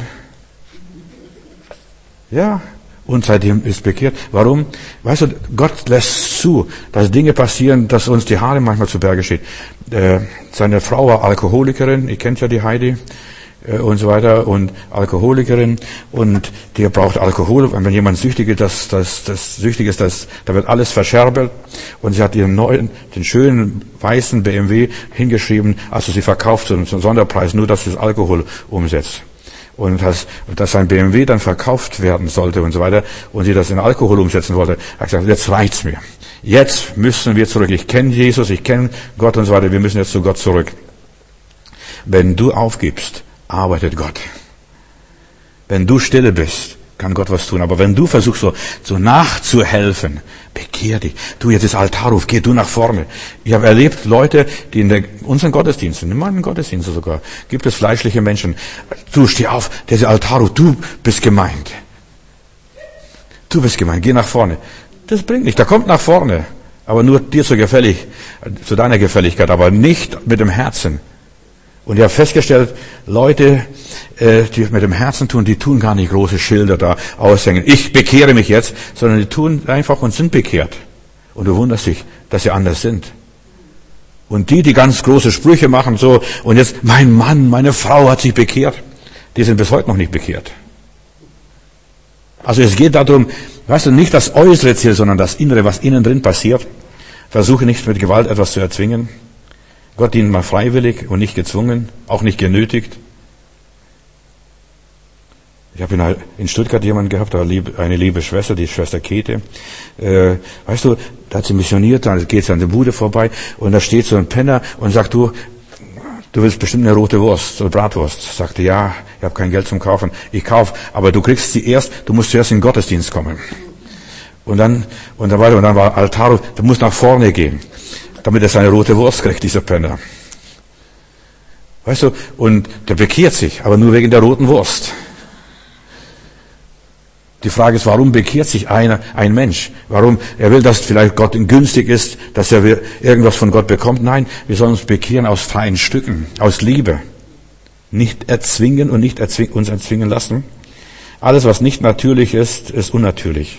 [SPEAKER 1] Ja, und seitdem ist bekehrt. Warum? Weißt du, Gott lässt zu, dass Dinge passieren, dass uns die Haare manchmal zu Berge steht. Äh, seine Frau war Alkoholikerin, ihr kennt ja die Heidi, äh, und so weiter, und Alkoholikerin, und die braucht Alkohol. Und wenn jemand süchtig ist, das, das, das süchtig ist, das, da wird alles verscherbelt. Und sie hat ihren neuen, den schönen weißen B M W hingeschrieben, also sie verkauft zu einem Sonderpreis, nur dass sie das Alkohol umsetzt. Und dass, dass sein B M W dann verkauft werden sollte und so weiter, und sie das in Alkohol umsetzen wollte, hat gesagt, jetzt reicht's mir. Jetzt müssen wir zurück. Ich kenne Jesus, ich kenne Gott und so weiter, wir müssen jetzt zu Gott zurück. Wenn du aufgibst, arbeitet Gott. Wenn du stille bist, kann Gott was tun. Aber wenn du versuchst, so, so nachzuhelfen, bekehr dich. Du, jetzt ist Altarruf, geh du nach vorne. Ich habe erlebt, Leute, die in der, unseren Gottesdiensten, in meinen Gottesdiensten sogar, gibt es fleischliche Menschen. Du, steh auf, der ist Altarruf, du bist gemeint. Du bist gemeint, geh nach vorne. Das bringt nicht, der kommt nach vorne. Aber nur dir zu gefällig, zu deiner Gefälligkeit, aber nicht mit dem Herzen. Und ich habe festgestellt, Leute, äh, die mit dem Herzen tun, die tun gar nicht große Schilder da aushängen. Ich bekehre mich jetzt, sondern die tun einfach und sind bekehrt. Und du wunderst dich, dass sie anders sind. Und die, die ganz große Sprüche machen, so, und jetzt, mein Mann, meine Frau hat sich bekehrt, die sind bis heute noch nicht bekehrt. Also es geht darum, weißt du, nicht das äußere Ziel, sondern das Innere, was innen drin passiert. Versuche nicht mit Gewalt etwas zu erzwingen. Gott dient mal freiwillig und nicht gezwungen, auch nicht genötigt. Ich habe in Stuttgart jemanden gehabt, eine liebe Schwester, die Schwester Käthe. Äh, weißt du, da hat sie missioniert, dann geht sie an der Bude vorbei und da steht so ein Penner und sagt, du, du willst bestimmt eine rote Wurst, so eine Bratwurst. Sagte, ja, ich habe kein Geld zum Kaufen. Ich kauf, aber du kriegst sie erst, du musst zuerst in den Gottesdienst kommen. Und dann, und dann war, und dann war Altar, du musst nach vorne gehen, damit er seine rote Wurst kriegt, dieser Penner. Weißt du, und der bekehrt sich, aber nur wegen der roten Wurst. Die Frage ist, warum bekehrt sich einer, ein Mensch? Warum? Er will, dass vielleicht Gott ihm günstig ist, dass er irgendwas von Gott bekommt. Nein, wir sollen uns bekehren aus freien Stücken, aus Liebe. Nicht erzwingen und nicht erzwingen, uns erzwingen lassen. Alles, was nicht natürlich ist, ist unnatürlich.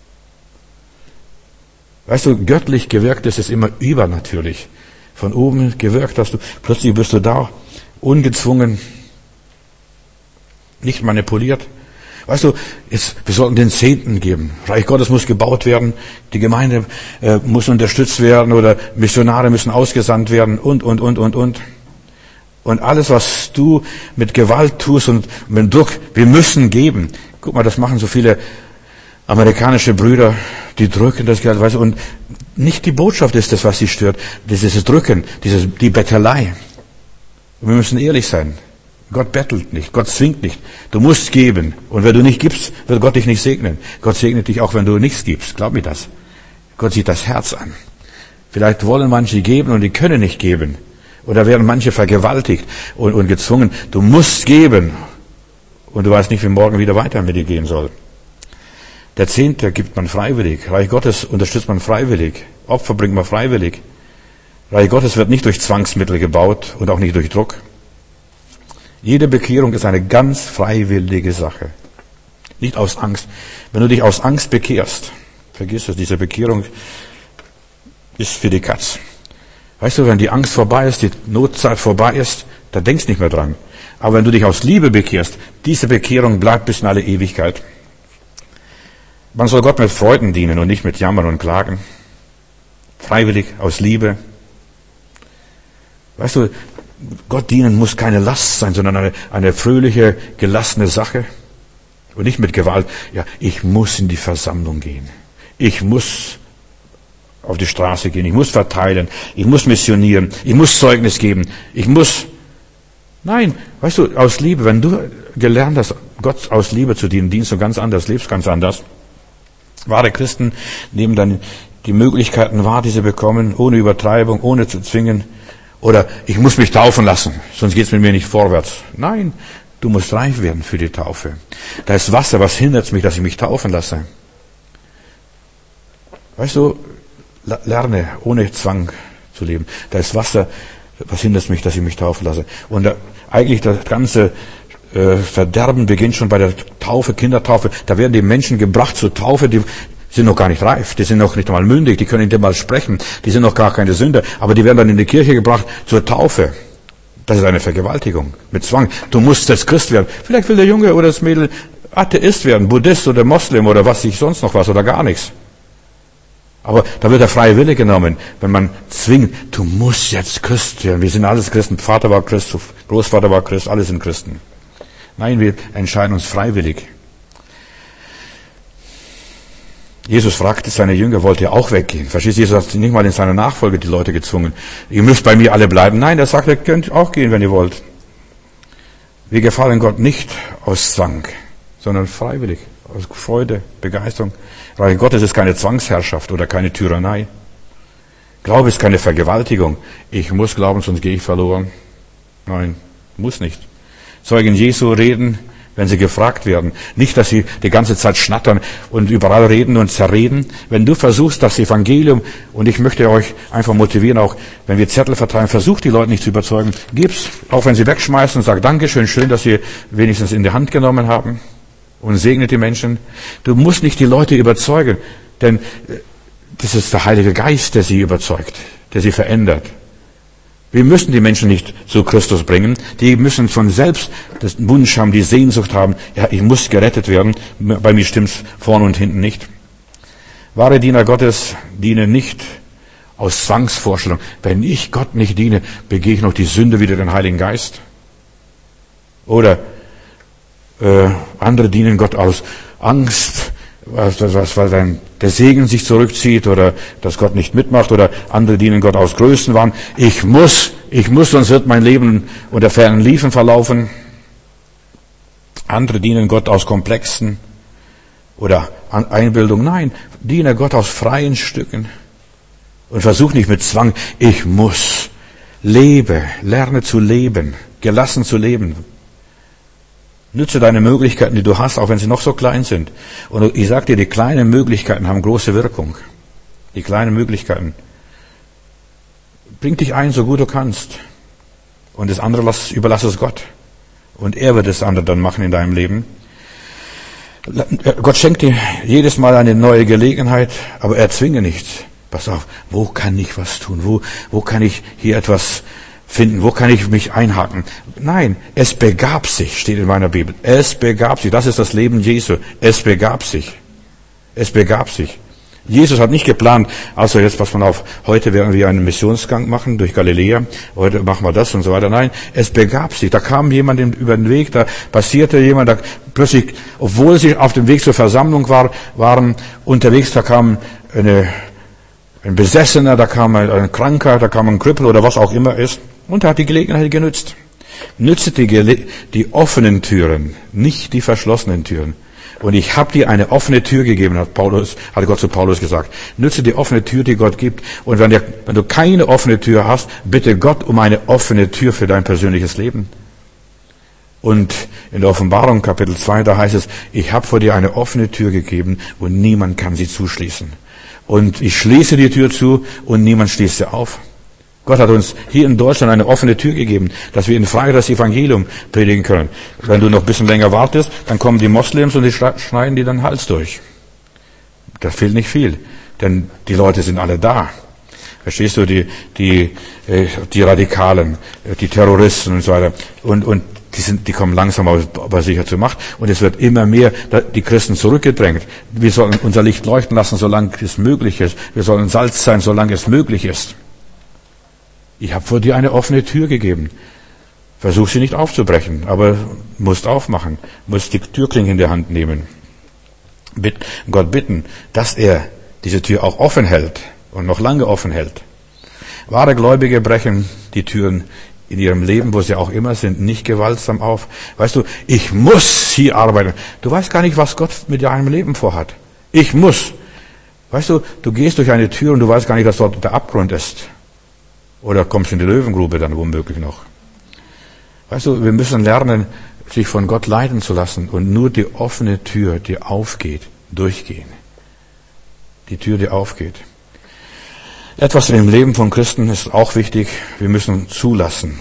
[SPEAKER 1] Weißt du, göttlich gewirkt ist es immer übernatürlich. Von oben gewirkt hast du, plötzlich bist du da, ungezwungen, nicht manipuliert. Weißt du, jetzt, wir sollten den Zehnten geben. Reich Gottes muss gebaut werden, die Gemeinde äh, muss unterstützt werden oder Missionare müssen ausgesandt werden und, und, und, und, und. Und alles, was du mit Gewalt tust und mit Druck, wir müssen geben. Guck mal, das machen so viele amerikanische Brüder, die drücken das Geld, weißt du, und Nicht die Botschaft ist das, was sie stört. Dieses Drücken, dieses, die Bettelei. Und wir müssen ehrlich sein. Gott bettelt nicht, Gott zwingt nicht. Du musst geben. Und wenn du nicht gibst, wird Gott dich nicht segnen. Gott segnet dich auch, wenn du nichts gibst. Glaub mir das. Gott sieht das Herz an. Vielleicht wollen manche geben und die können nicht geben. Oder werden manche vergewaltigt und, und gezwungen. Du musst geben. Und du weißt nicht, wie morgen wieder weiter mit dir gehen soll. Der Zehnte gibt man freiwillig. Reich Gottes unterstützt man freiwillig. Opfer bringt man freiwillig. Reich Gottes wird nicht durch Zwangsmittel gebaut und auch nicht durch Druck. Jede Bekehrung ist eine ganz freiwillige Sache. Nicht aus Angst. Wenn du dich aus Angst bekehrst, vergiss es, diese Bekehrung ist für die Katz. Weißt du, wenn die Angst vorbei ist, die Notzeit vorbei ist, da denkst du nicht mehr dran. Aber wenn du dich aus Liebe bekehrst, diese Bekehrung bleibt bis in alle Ewigkeit. Man soll Gott mit Freuden dienen und nicht mit Jammern und Klagen. Freiwillig, aus Liebe. Weißt du, Gott dienen muss keine Last sein, sondern eine, eine fröhliche, gelassene Sache. Und nicht mit Gewalt. Ja, ich muss in die Versammlung gehen. Ich muss auf die Straße gehen. Ich muss verteilen. Ich muss missionieren. Ich muss Zeugnis geben. Ich muss... Nein, weißt du, aus Liebe, wenn du gelernt hast, Gott aus Liebe zu dienen, dienst du ganz anders, lebst ganz anders. Wahre Christen nehmen dann die Möglichkeiten wahr, die sie bekommen, ohne Übertreibung, ohne zu zwingen. Oder ich muss mich taufen lassen, sonst geht's mit mir nicht vorwärts. Nein, du musst reif werden für die Taufe. Da ist Wasser, was hindert mich, dass ich mich taufen lasse? Weißt du, lerne ohne Zwang zu leben. Da ist Wasser, was hindert mich, dass ich mich taufen lasse? Und da, eigentlich das ganze äh, Verderben beginnt schon bei der Taufe, Kindertaufe. Da werden die Menschen gebracht zur Taufe, die sind noch gar nicht reif, die sind noch nicht einmal mündig, die können nicht einmal sprechen, die sind noch gar keine Sünder, aber die werden dann in die Kirche gebracht zur Taufe. Das ist eine Vergewaltigung mit Zwang. Du musst jetzt Christ werden. Vielleicht will der Junge oder das Mädel Atheist werden, Buddhist oder Moslem oder was ich sonst noch was oder gar nichts. Aber da wird der freie Wille genommen, wenn man zwingt, du musst jetzt Christ werden. Wir sind alles Christen. Vater war Christ, Großvater war Christ, alle sind Christen. Nein, wir entscheiden uns freiwillig. Jesus fragte seine Jünger, wollt ihr auch weggehen? Verstehst du, Jesus hat nicht mal in seiner Nachfolge die Leute gezwungen. Ihr müsst bei mir alle bleiben. Nein, er sagt, ihr könnt auch gehen, wenn ihr wollt. Wir gefallen Gott nicht aus Zwang, sondern freiwillig, aus Freude, Begeisterung. Reich Gottes ist keine Zwangsherrschaft oder keine Tyrannei. Glaube ist keine Vergewaltigung. Ich muss glauben, sonst gehe ich verloren. Nein, muss nicht. Zeugen Jesu reden, wenn sie gefragt werden. Nicht, dass sie die ganze Zeit schnattern und überall reden und zerreden. Wenn du versuchst, das Evangelium, und ich möchte euch einfach motivieren, auch wenn wir Zettel verteilen, versucht die Leute nicht zu überzeugen. Gib's, auch wenn sie wegschmeißen und sagt, Dankeschön, schön, dass sie wenigstens in die Hand genommen haben. Und segnet die Menschen. Du musst nicht die Leute überzeugen, denn das ist der Heilige Geist, der sie überzeugt, der sie verändert. Wir müssen die Menschen nicht zu Christus bringen. Die müssen von selbst den Wunsch haben, die Sehnsucht haben. Ja, ich muss gerettet werden. Bei mir stimmt's vorne und hinten nicht. Wahre Diener Gottes dienen nicht aus Zwangsvorstellung. Wenn ich Gott nicht diene, begehe ich noch die Sünde wider den Heiligen Geist. Oder Äh, andere dienen Gott aus Angst, was, was, weil dann der Segen sich zurückzieht oder dass Gott nicht mitmacht, oder andere dienen Gott aus Größenwahn. Ich muss, ich muss, sonst wird mein Leben unter fernen Liefen verlaufen. Andere dienen Gott aus Komplexen oder Einbildung. Nein, diene Gott aus freien Stücken und versuch nicht mit Zwang. Ich muss. Lebe, lerne zu leben, gelassen zu leben. Nütze deine Möglichkeiten, die du hast, auch wenn sie noch so klein sind. Und ich sage dir, die kleinen Möglichkeiten haben große Wirkung. Die kleinen Möglichkeiten. Bring dich ein, so gut du kannst. Und das andere lass, überlass es Gott. Und er wird das andere dann machen in deinem Leben. Gott schenkt dir jedes Mal eine neue Gelegenheit, aber er zwinge nichts. Pass auf, wo kann ich was tun? Wo, wo kann ich hier etwas finden? Wo kann ich mich einhaken? Nein, es begab sich, steht in meiner Bibel. Es begab sich. Das ist das Leben Jesu. Es begab sich. Es begab sich. Jesus hat nicht geplant, also jetzt pass mal auf, heute werden wir einen Missionsgang machen durch Galiläa, heute machen wir das und so weiter. Nein, es begab sich. Da kam jemand über den Weg, da passierte jemand, da plötzlich, obwohl sie auf dem Weg zur Versammlung war, waren unterwegs, da kam eine ein Besessener, da kam ein, ein Kranker, da kam ein Krüppel oder was auch immer ist. Und er hat die Gelegenheit genützt. Nütze die, Gele- die offenen Türen, nicht die verschlossenen Türen. Und ich habe dir eine offene Tür gegeben, hat Paulus, hat Gott zu Paulus gesagt. Nütze die offene Tür, die Gott gibt. Und wenn, dir, wenn du keine offene Tür hast, bitte Gott um eine offene Tür für dein persönliches Leben. Und in der Offenbarung Kapitel zwei, da heißt es, ich habe vor dir eine offene Tür gegeben und niemand kann sie zuschließen. Und ich schließe die Tür zu und niemand schließt sie auf. Gott hat uns hier in Deutschland eine offene Tür gegeben, dass wir in Freiheit das Evangelium predigen können. Wenn du noch ein bisschen länger wartest, dann kommen die Moslems und die schneiden dir den Hals durch. Das fehlt nicht viel, denn die Leute sind alle da. Verstehst du, die, die, die Radikalen, die Terroristen und so weiter. Und, und die sind, die kommen langsam aber sicher zur Macht. Und es wird immer mehr die Christen zurückgedrängt. Wir sollen unser Licht leuchten lassen, solange es möglich ist. Wir sollen Salz sein, solange es möglich ist. Ich habe vor dir eine offene Tür gegeben. Versuch sie nicht aufzubrechen, aber musst aufmachen, musst die Türklinke in der Hand nehmen. Bitt, Gott bitten, dass er diese Tür auch offen hält und noch lange offen hält. Wahre Gläubige brechen die Türen in ihrem Leben, wo sie auch immer sind, nicht gewaltsam auf. Weißt du, ich muss hier arbeiten. Du weißt gar nicht, was Gott mit deinem Leben vorhat. Ich muss. Weißt du, du gehst durch eine Tür und du weißt gar nicht, dass dort der Abgrund ist. Oder kommst in die Löwengrube dann womöglich noch. Weißt du, wir müssen lernen, sich von Gott leiten zu lassen und nur die offene Tür, die aufgeht, durchgehen. Die Tür, die aufgeht. Etwas im Leben von Christen ist auch wichtig. Wir müssen zulassen.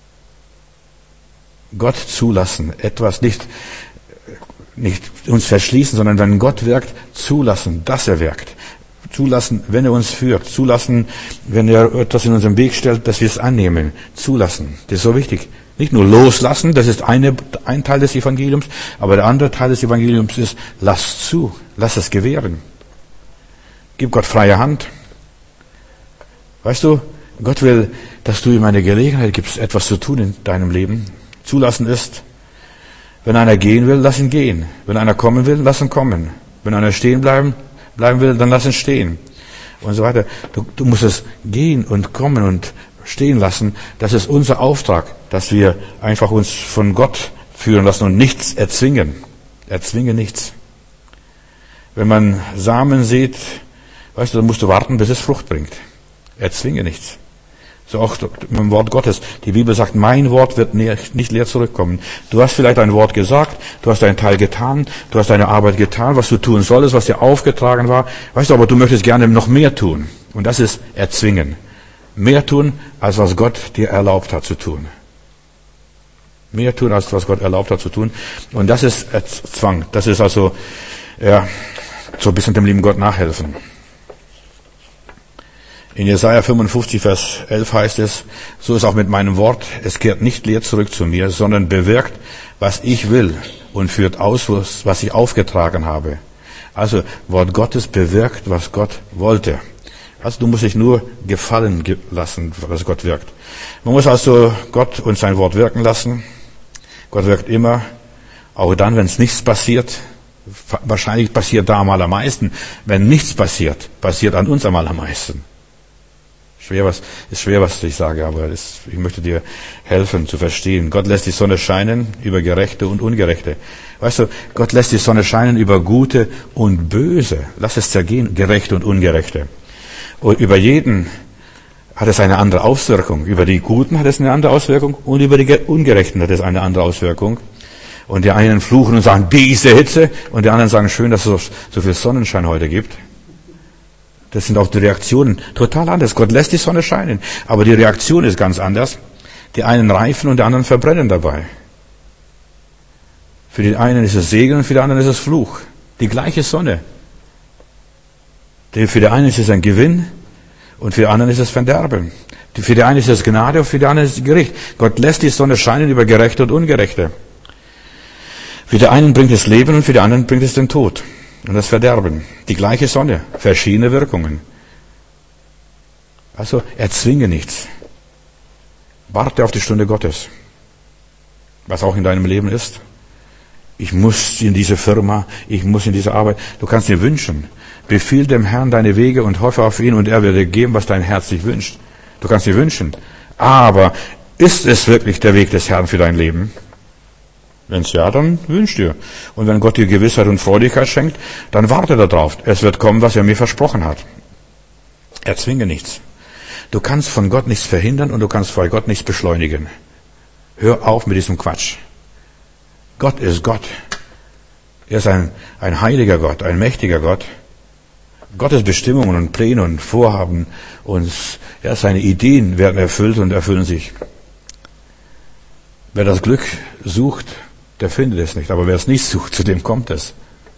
[SPEAKER 1] Gott zulassen. Etwas nicht, nicht uns verschließen, sondern wenn Gott wirkt, zulassen, dass er wirkt. Zulassen, wenn er uns führt. Zulassen, wenn er etwas in unserem Weg stellt, dass wir es annehmen. Zulassen. Das ist so wichtig. Nicht nur loslassen, das ist eine, ein Teil des Evangeliums, aber der andere Teil des Evangeliums ist, lass zu, lass es gewähren. Gib Gott freie Hand. Weißt du, Gott will, dass du ihm eine Gelegenheit gibst, etwas zu tun in deinem Leben. Zulassen ist, wenn einer gehen will, lass ihn gehen. Wenn einer kommen will, lass ihn kommen. Wenn einer stehen bleiben, bleiben will, dann lass ihn stehen. Und so weiter. Du, du musst es gehen und kommen und stehen lassen. Das ist unser Auftrag, dass wir einfach uns von Gott führen lassen und nichts erzwingen. Erzwinge nichts. Wenn man Samen sieht, weißt du, dann musst du warten, bis es Frucht bringt. Erzwinge nichts. So auch im Wort Gottes. Die Bibel sagt, mein Wort wird nicht leer zurückkommen. Du hast vielleicht ein Wort gesagt, du hast deinen Teil getan, du hast deine Arbeit getan, was du tun solltest, was dir aufgetragen war. Weißt du, aber du möchtest gerne noch mehr tun. Und das ist erzwingen. Mehr tun, als was Gott dir erlaubt hat zu tun. Mehr tun, als was Gott erlaubt hat zu tun. Und das ist Zwang. Das ist also, ja, so ein bisschen dem lieben Gott nachhelfen. In Jesaja fünfundfünfzig, Vers elf heißt es, so ist auch mit meinem Wort, es kehrt nicht leer zurück zu mir, sondern bewirkt, was ich will und führt aus, was ich aufgetragen habe. Also, Wort Gottes bewirkt, was Gott wollte. Also, du musst dich nur gefallen lassen, was Gott wirkt. Man muss also Gott und sein Wort wirken lassen. Gott wirkt immer, auch dann, wenn es nichts passiert. Wahrscheinlich passiert da am allermeisten. Wenn nichts passiert, passiert an uns am allermeisten. Schwer was, ist schwer, was ich sage, aber das, ich möchte dir helfen zu verstehen. Gott lässt die Sonne scheinen über Gerechte und Ungerechte. Weißt du, Gott lässt die Sonne scheinen über Gute und Böse. Lass es zergehen, Gerechte und Ungerechte. Und über jeden hat es eine andere Auswirkung. Über die Guten hat es eine andere Auswirkung und über die Ungerechten hat es eine andere Auswirkung. Und die einen fluchen und sagen, diese Hitze, und die anderen sagen, schön, dass es so viel Sonnenschein heute gibt. Das sind auch die Reaktionen total anders. Gott lässt die Sonne scheinen, aber die Reaktion ist ganz anders. Die einen reifen und die anderen verbrennen dabei. Für die einen ist es Segen und für die anderen ist es Fluch. Die gleiche Sonne. Für die einen ist es ein Gewinn und für die anderen ist es Verderben. Für die einen ist es Gnade und für die anderen ist es Gericht. Gott lässt die Sonne scheinen über Gerechte und Ungerechte. Für die einen bringt es Leben und für die anderen bringt es den Tod. Und das Verderben. Die gleiche Sonne. Verschiedene Wirkungen. Also erzwinge nichts. Warte auf die Stunde Gottes. Was auch in deinem Leben ist. Ich muss in diese Firma, ich muss in diese Arbeit. Du kannst dir wünschen. Befiehl dem Herrn deine Wege und hoffe auf ihn und er wird dir geben, was dein Herz sich wünscht. Du kannst dir wünschen. Aber ist es wirklich der Weg des Herrn für dein Leben? Wenn es ja, dann wünsch dir. Und wenn Gott dir Gewissheit und Freudigkeit schenkt, dann warte darauf. Es wird kommen, was er mir versprochen hat. Erzwinge nichts. Du kannst von Gott nichts verhindern und du kannst vor Gott nichts beschleunigen. Hör auf mit diesem Quatsch. Gott ist Gott. Er ist ein, ein heiliger Gott, ein mächtiger Gott. Gottes Bestimmungen und Pläne und Vorhaben und ja, seine Ideen werden erfüllt und erfüllen sich. Wer das Glück sucht, der findet es nicht. Aber wer es nicht sucht, zu dem kommt es.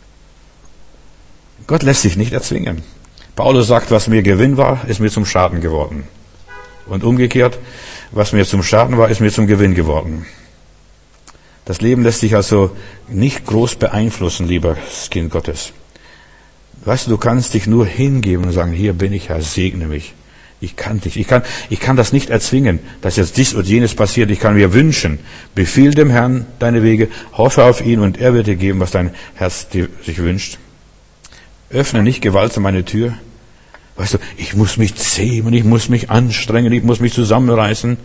[SPEAKER 1] Gott lässt sich nicht erzwingen. Paulus sagt, was mir Gewinn war, ist mir zum Schaden geworden. Und umgekehrt, was mir zum Schaden war, ist mir zum Gewinn geworden. Das Leben lässt sich also nicht groß beeinflussen, lieber Kind Gottes. Weißt du, du kannst dich nur hingeben und sagen, hier bin ich, Herr, segne mich. Ich kann dich, ich kann, ich kann das nicht erzwingen, dass jetzt dies und jenes passiert. Ich kann mir wünschen, befiehl dem Herrn deine Wege, hoffe auf ihn und er wird dir geben, was dein Herz dir sich wünscht. Öffne nicht gewaltsam eine Tür. Weißt du, ich muss mich zähmen, ich muss mich anstrengen, ich muss mich zusammenreißen.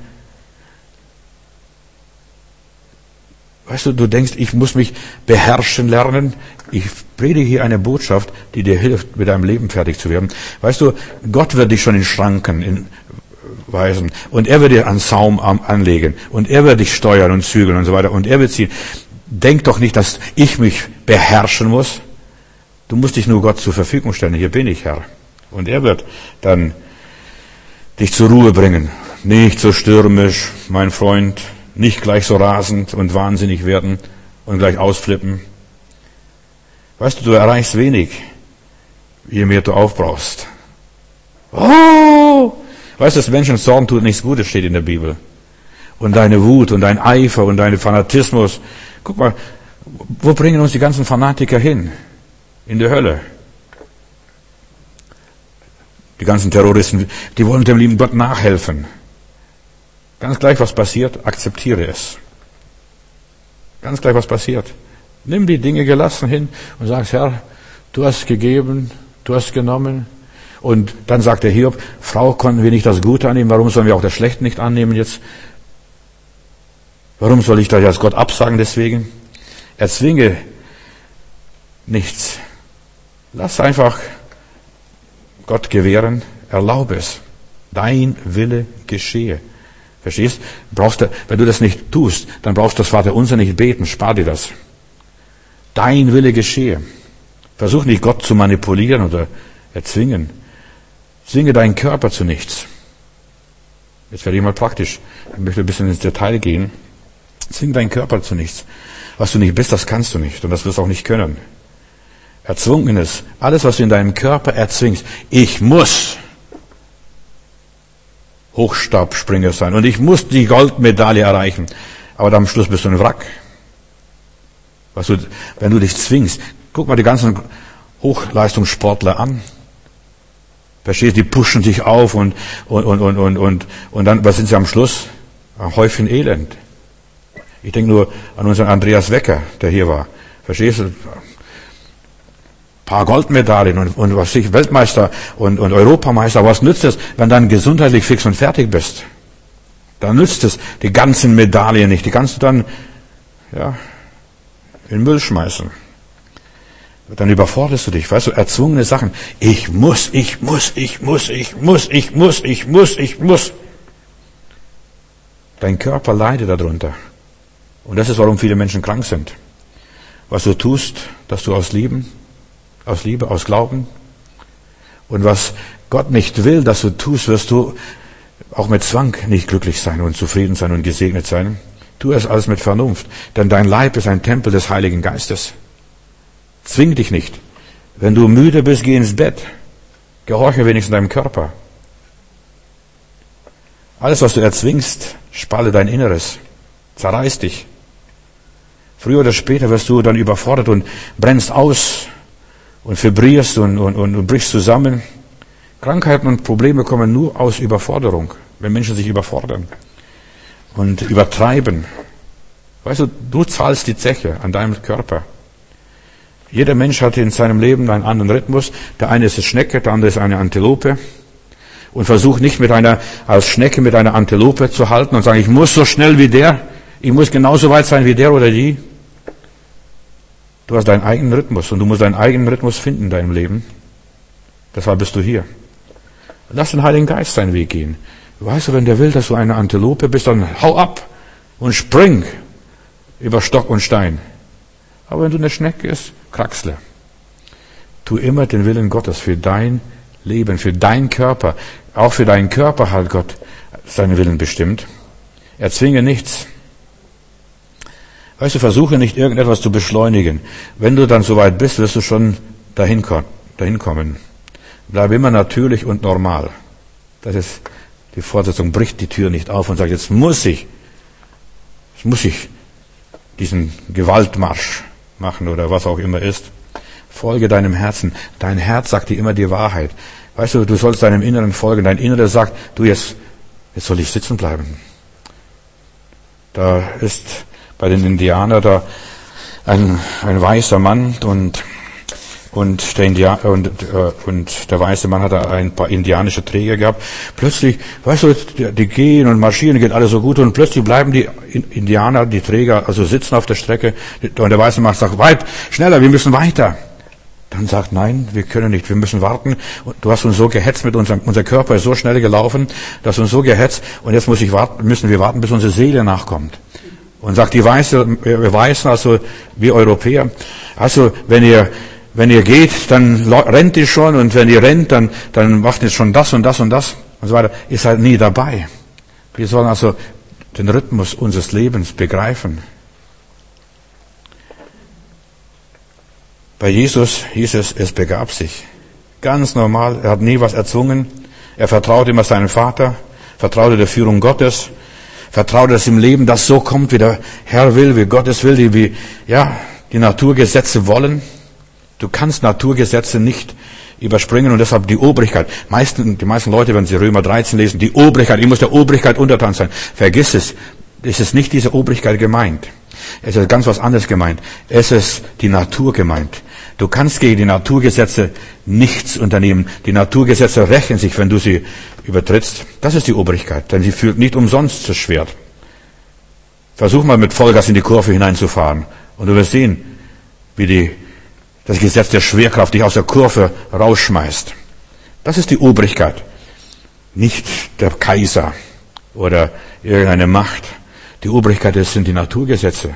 [SPEAKER 1] Weißt du, du denkst, ich muss mich beherrschen lernen. Ich predige hier eine Botschaft, die dir hilft, mit deinem Leben fertig zu werden. Weißt du, Gott wird dich schon in Schranken in weisen. Und er wird dir einen Saum anlegen. Und er wird dich steuern und zügeln und so weiter. Und er wird ziehen. Denk doch nicht, dass ich mich beherrschen muss. Du musst dich nur Gott zur Verfügung stellen. Hier bin ich, Herr. Und er wird dann dich zur Ruhe bringen. Nicht so stürmisch, mein Freund. Nicht gleich so rasend und wahnsinnig werden und gleich ausflippen. Weißt du, du erreichst wenig, je mehr du aufbrauchst. Oh! Weißt du, das Menschen Zorn tut nichts Gutes, steht in der Bibel. Und deine Wut und dein Eifer und dein Fanatismus. Guck mal, wo bringen uns die ganzen Fanatiker hin? In die Hölle. Die ganzen Terroristen, die wollen dem lieben Gott nachhelfen. Ganz gleich, was passiert, akzeptiere es. Ganz gleich, was passiert. Nimm die Dinge gelassen hin und sagst, Herr, du hast gegeben, du hast genommen. Und dann sagt der Hiob, Frau, konnten wir nicht das Gute annehmen, warum sollen wir auch das Schlechte nicht annehmen jetzt? Warum soll ich da jetzt Gott absagen deswegen? Erzwinge nichts. Lass einfach Gott gewähren, erlaube es. Dein Wille geschehe. Verstehst? Brauchst du, wenn du das nicht tust, dann brauchst du das Vaterunser nicht beten. Spar dir das. Dein Wille geschehe. Versuch nicht, Gott zu manipulieren oder erzwingen. Zwinge deinen Körper zu nichts. Jetzt werde ich mal praktisch. Ich möchte ein bisschen ins Detail gehen. Zwinge deinen Körper zu nichts. Was du nicht bist, das kannst du nicht. Und das wirst du auch nicht können. Erzwungenes. Alles, was du in deinem Körper erzwingst. Ich muss Hochstabspringer sein. Und ich muss die Goldmedaille erreichen. Aber dann am Schluss bist du ein Wrack. Was du, wenn du dich zwingst, guck mal die ganzen Hochleistungssportler an. Verstehst, die pushen dich auf und, und, und, und, und, und, und dann, was sind sie am Schluss? Ein Häufchen Elend. Ich denke nur an unseren Andreas Wecker, der hier war. Verstehst du? Paar Goldmedaillen und, und was ich, Weltmeister und, und Europameister. Was nützt es, wenn du dann gesundheitlich fix und fertig bist? Dann nützt es die ganzen Medaillen nicht. Die kannst du dann, ja, in den Müll schmeißen. Dann überforderst du dich, weißt du, erzwungene Sachen. Ich muss, ich muss, ich muss, ich muss, ich muss, ich muss, ich muss. Dein Körper leidet darunter. Und das ist, warum viele Menschen krank sind. Was du tust, dass du aus Lieben, aus Liebe, aus Glauben. Und was Gott nicht will, dass du tust, wirst du auch mit Zwang nicht glücklich sein und zufrieden sein und gesegnet sein. Tu es alles mit Vernunft, denn dein Leib ist ein Tempel des Heiligen Geistes. Zwing dich nicht. Wenn du müde bist, geh ins Bett. Gehorche wenigstens deinem Körper. Alles, was du erzwingst, spalte dein Inneres. Zerreiß dich. Früher oder später wirst du dann überfordert und brennst aus und vibrierst und, und, und, und brichst zusammen. Krankheiten und Probleme kommen nur aus Überforderung, wenn Menschen sich überfordern und übertreiben. Weißt du, du zahlst die Zeche an deinem Körper. Jeder Mensch hat in seinem Leben einen anderen Rhythmus. Der eine ist eine Schnecke, der andere ist eine Antilope. Und versuch nicht mit einer, als Schnecke mit einer Antilope zu halten und sagen, ich muss so schnell wie der, ich muss genauso weit sein wie der oder die. Du hast deinen eigenen Rhythmus und du musst deinen eigenen Rhythmus finden in deinem Leben. Deshalb bist du hier. Lass den Heiligen Geist seinen Weg gehen. Weißt du, wenn der will, dass du eine Antilope bist, dann hau ab und spring über Stock und Stein. Aber wenn du eine Schnecke bist, kraxle. Tu immer den Willen Gottes für dein Leben, für deinen Körper. Auch für deinen Körper hat Gott seinen Willen bestimmt. Er zwinge nichts. Weißt du, versuche nicht irgendetwas zu beschleunigen. Wenn du dann soweit bist, wirst du schon dahin, dahin kommen. Bleib immer natürlich und normal. Das ist die Fortsetzung. Bricht die Tür nicht auf und sagt, jetzt muss ich, jetzt muss ich diesen Gewaltmarsch machen oder was auch immer ist. Folge deinem Herzen. Dein Herz sagt dir immer die Wahrheit. Weißt du, du sollst deinem Inneren folgen. Dein Inneres sagt, du jetzt, jetzt soll ich sitzen bleiben. Da ist bei den Indianern da ein, ein weißer Mann und und der, Indian, und, äh, und der weiße Mann hat ein paar indianische Träger gehabt. Plötzlich, weißt du, die, die gehen und marschieren, geht alles so gut und plötzlich bleiben die Indianer, die Träger, also sitzen auf der Strecke und der weiße Mann sagt, weit, schneller, wir müssen weiter. Dann sagt, nein, wir können nicht, wir müssen warten. Und du hast uns so gehetzt mit unserem, unser Körper ist so schnell gelaufen, dass uns so gehetzt und jetzt muss ich warten, müssen wir warten, bis unsere Seele nachkommt. Und sagt die Weiße, wir Weißen, also wir Europäer, also wenn ihr Wenn ihr geht, dann rennt ihr schon und wenn ihr rennt, dann, dann macht ihr schon das und das und das und so weiter. Ihr seid nie dabei. Wir sollen also den Rhythmus unseres Lebens begreifen. Bei Jesus hieß es, es begab sich. Ganz normal, er hat nie was erzwungen. Er vertraute immer seinem Vater, vertraute der Führung Gottes, vertraute es im Leben, das so kommt, wie der Herr will, wie Gottes will, die, wie, ja, die Naturgesetze wollen. Du kannst Naturgesetze nicht überspringen und deshalb die Obrigkeit. Meisten, die meisten Leute, wenn sie Römer dreizehn lesen, die Obrigkeit, ich muss der Obrigkeit untertan sein. Vergiss es. Es ist nicht diese Obrigkeit gemeint. Es ist ganz was anderes gemeint. Es ist die Natur gemeint. Du kannst gegen die Naturgesetze nichts unternehmen. Die Naturgesetze rächen sich, wenn du sie übertrittst. Das ist die Obrigkeit, denn sie führt nicht umsonst das Schwert. Versuch mal mit Vollgas in die Kurve hineinzufahren und du wirst sehen, wie die das Gesetz der Schwerkraft dich aus der Kurve rausschmeißt. Das ist die Obrigkeit. Nicht der Kaiser oder irgendeine Macht. Die Obrigkeit, das sind die Naturgesetze.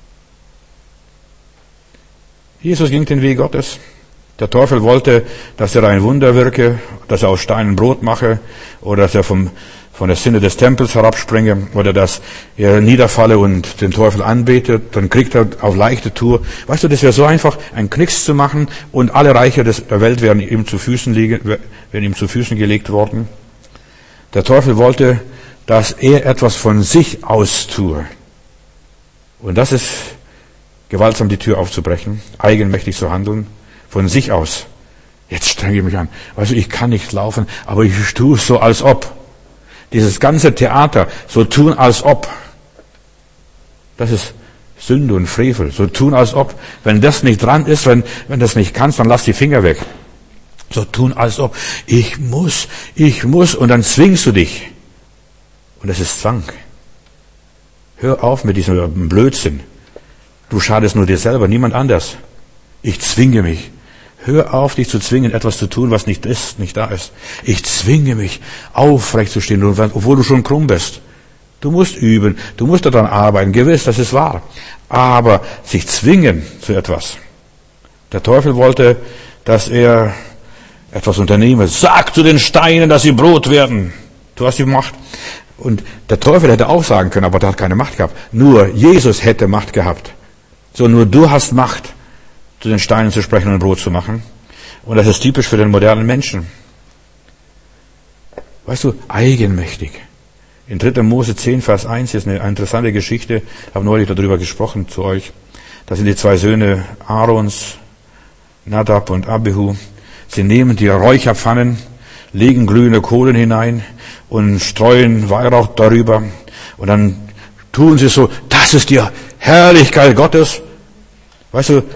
[SPEAKER 1] Jesus ging den Weg Gottes. Der Teufel wollte, dass er ein Wunder wirke, dass er aus Steinen Brot mache oder dass er vom von der Sinne des Tempels herabspringe oder dass er niederfalle und den Teufel anbetet, dann kriegt er auf leichte Tour. Weißt du, das wäre so einfach, einen Knicks zu machen und alle Reiche der Welt wären ihm zu Füßen liegen, wären ihm zu Füßen gelegt worden. Der Teufel wollte, dass er etwas von sich aus tue. Und das ist gewaltsam die Tür aufzubrechen, eigenmächtig zu handeln, von sich aus. Jetzt strenge ich mich an. Also ich kann nicht laufen, aber ich tue es so, als ob. Dieses ganze Theater, so tun als ob, das ist Sünde und Frevel. So tun als ob, wenn das nicht dran ist, wenn, wenn das nicht kannst, dann lass die Finger weg. So tun als ob, ich muss, ich muss, und dann zwingst du dich. Und das ist Zwang. Hör auf mit diesem Blödsinn. Du schadest nur dir selber, niemand anders. Ich zwinge mich. Hör auf, dich zu zwingen, etwas zu tun, was nicht ist, nicht da ist. Ich zwinge mich, aufrecht zu stehen, obwohl du schon krumm bist. Du musst üben, du musst daran arbeiten, gewiss, das ist wahr. Aber sich zwingen zu etwas. Der Teufel wollte, dass er etwas unternehme. Sag zu den Steinen, dass sie Brot werden. Du hast die Macht. Und der Teufel hätte auch sagen können, aber der hat keine Macht gehabt. Nur Jesus hätte Macht gehabt. So, nur du hast Macht, zu den Steinen zu sprechen und Brot zu machen. Und das ist typisch für den modernen Menschen. Weißt du, eigenmächtig. In dritter Mose zehn, Vers eins ist eine interessante Geschichte. Ich habe neulich darüber gesprochen zu euch. Das sind die zwei Söhne Aarons, Nadab und Abihu. Sie nehmen die Räucherpfannen, legen glühende Kohlen hinein und streuen Weihrauch darüber. Und dann tun sie so, das ist die Herrlichkeit Gottes. Weißt du,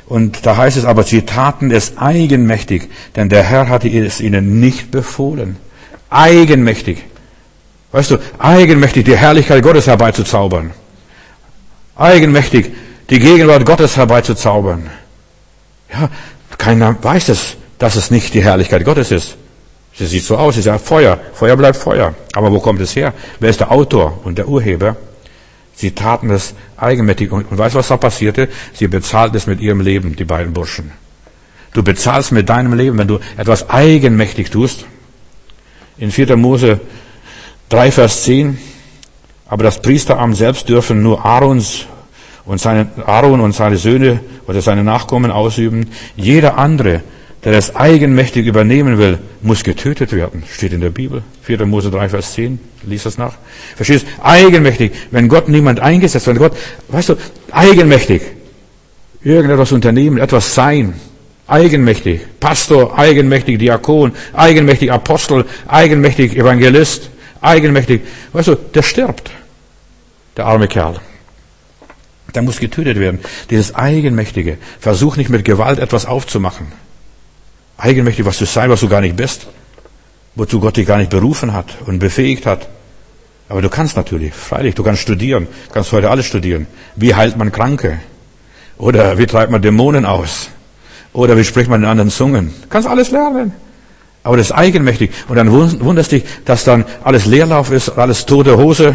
[SPEAKER 1] Und da heißt es aber, sie taten es eigenmächtig, denn der Herr hatte es ihnen nicht befohlen. Eigenmächtig. Weißt du, eigenmächtig die Herrlichkeit Gottes herbeizuzaubern. Eigenmächtig die Gegenwart Gottes herbeizuzaubern. Ja, keiner weiß es, dass es nicht die Herrlichkeit Gottes ist. Sie sieht so aus, sie sagt Feuer. Feuer bleibt Feuer. Aber wo kommt es her? Wer ist der Autor und der Urheber? Sie taten es eigenmächtig. Und weißt du, was da passierte? Sie bezahlten es mit ihrem Leben, die beiden Burschen. Du bezahlst mit deinem Leben, wenn du etwas eigenmächtig tust. In vierter Mose drei, Vers zehn. Aber das Priesteramt selbst dürfen nur Aarons und seine, Aaron und seine Söhne oder seine Nachkommen ausüben. Jeder andere, der das eigenmächtig übernehmen will, muss getötet werden. Steht in der Bibel. vierter Mose drei, Vers zehn. Lies das nach. Verstehst du? Eigenmächtig. Wenn Gott niemand eingesetzt, wenn Gott, weißt du, eigenmächtig. Irgendetwas unternehmen, etwas sein. Eigenmächtig. Pastor, eigenmächtig Diakon, eigenmächtig Apostel, eigenmächtig Evangelist, eigenmächtig. Weißt du, der stirbt. Der arme Kerl. Der muss getötet werden. Dieses Eigenmächtige. Versuch nicht mit Gewalt etwas aufzumachen. Eigenmächtig was zu sein, was du gar nicht bist. Wozu Gott dich gar nicht berufen hat und befähigt hat. Aber du kannst natürlich, freilich, du kannst studieren. Du kannst heute alles studieren. Wie heilt man Kranke? Oder wie treibt man Dämonen aus? Oder wie spricht man in anderen Zungen? Du kannst alles lernen. Aber das ist eigenmächtig. Und dann wunderst dich, dass dann alles Leerlauf ist, alles tote Hose.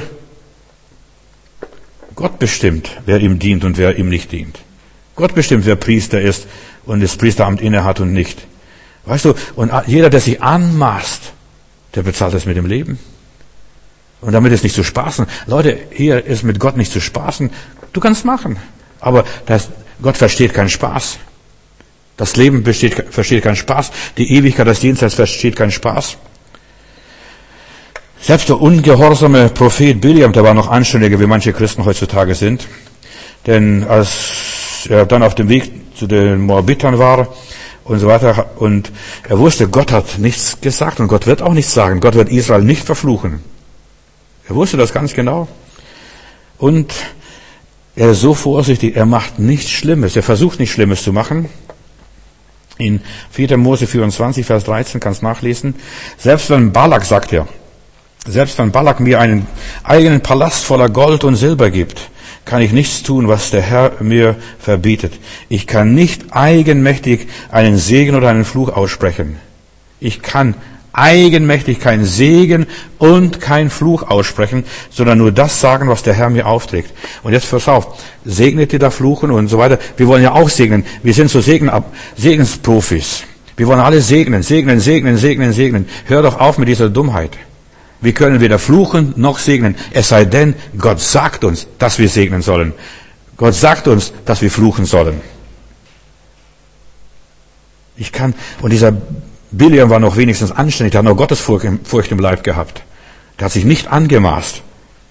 [SPEAKER 1] Gott bestimmt, wer ihm dient und wer ihm nicht dient. Gott bestimmt, wer Priester ist und das Priesteramt innehat und nicht. Weißt du, und jeder, der sich anmaßt, der bezahlt das mit dem Leben. Und damit ist nicht zu spaßen. Leute, hier ist mit Gott nicht zu spaßen. Du kannst machen. Aber das, Gott versteht keinen Spaß. Das Leben besteht, versteht keinen Spaß. Die Ewigkeit, das Jenseits versteht keinen Spaß. Selbst der ungehorsame Prophet Biliam, der war noch anständiger, wie manche Christen heutzutage sind. Denn als er dann auf dem Weg zu den Moabitern war und so weiter, und er wusste, Gott hat nichts gesagt und Gott wird auch nichts sagen. Gott wird Israel nicht verfluchen. Er wusste das ganz genau. Und er ist so vorsichtig, er macht nichts Schlimmes. Er versucht nichts Schlimmes zu machen. In vierter Mose vierundzwanzig, Vers dreizehn, kannst nachlesen. Selbst wenn Balak, sagt er, selbst wenn Balak mir einen eigenen Palast voller Gold und Silber gibt, kann ich nichts tun, was der Herr mir verbietet. Ich kann nicht eigenmächtig einen Segen oder einen Fluch aussprechen. Ich kann eigenmächtig keinen Segen und keinen Fluch aussprechen, sondern nur das sagen, was der Herr mir aufträgt. Und jetzt pass auf, segnet ihr da Fluchen und so weiter. Wir wollen ja auch segnen. Wir sind so Segen, Segensprofis. Wir wollen alle segnen, segnen, segnen, segnen, segnen. Hör doch auf mit dieser Dummheit. Wir können weder fluchen noch segnen. Es sei denn, Gott sagt uns, dass wir segnen sollen. Gott sagt uns, dass wir fluchen sollen. Ich kann, und dieser Biliam war noch wenigstens anständig, der hat noch Gottesfurcht im Leib gehabt. Der hat sich nicht angemaßt.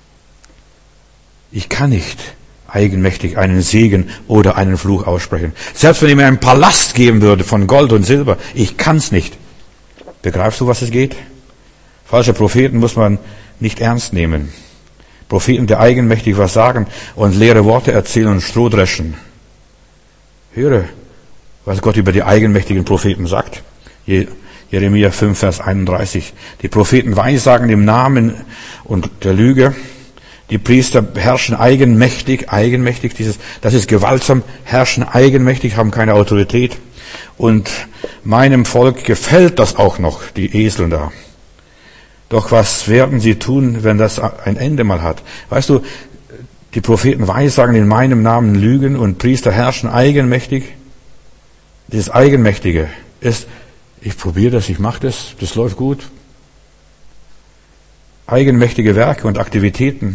[SPEAKER 1] Ich kann nicht eigenmächtig einen Segen oder einen Fluch aussprechen. Selbst wenn ich mir einen Palast geben würde von Gold und Silber, ich kann's nicht. Begreifst du, was es geht? Falsche Propheten muss man nicht ernst nehmen. Propheten, die eigenmächtig was sagen und leere Worte erzählen und Stroh dreschen. Höre, was Gott über die eigenmächtigen Propheten sagt. Jeremia fünf, Vers einunddreißig. Die Propheten weissagen im Namen und der Lüge. Die Priester herrschen eigenmächtig, eigenmächtig, dieses, das ist gewaltsam, herrschen eigenmächtig, haben keine Autorität. Und meinem Volk gefällt das auch noch, die Esel da. Doch was werden sie tun, wenn das ein Ende mal hat? Weißt du, die Propheten weissagen in meinem Namen Lügen und Priester herrschen eigenmächtig. Dieses Eigenmächtige ist, ich probiere das, ich mache das, das läuft gut. Eigenmächtige Werke und Aktivitäten.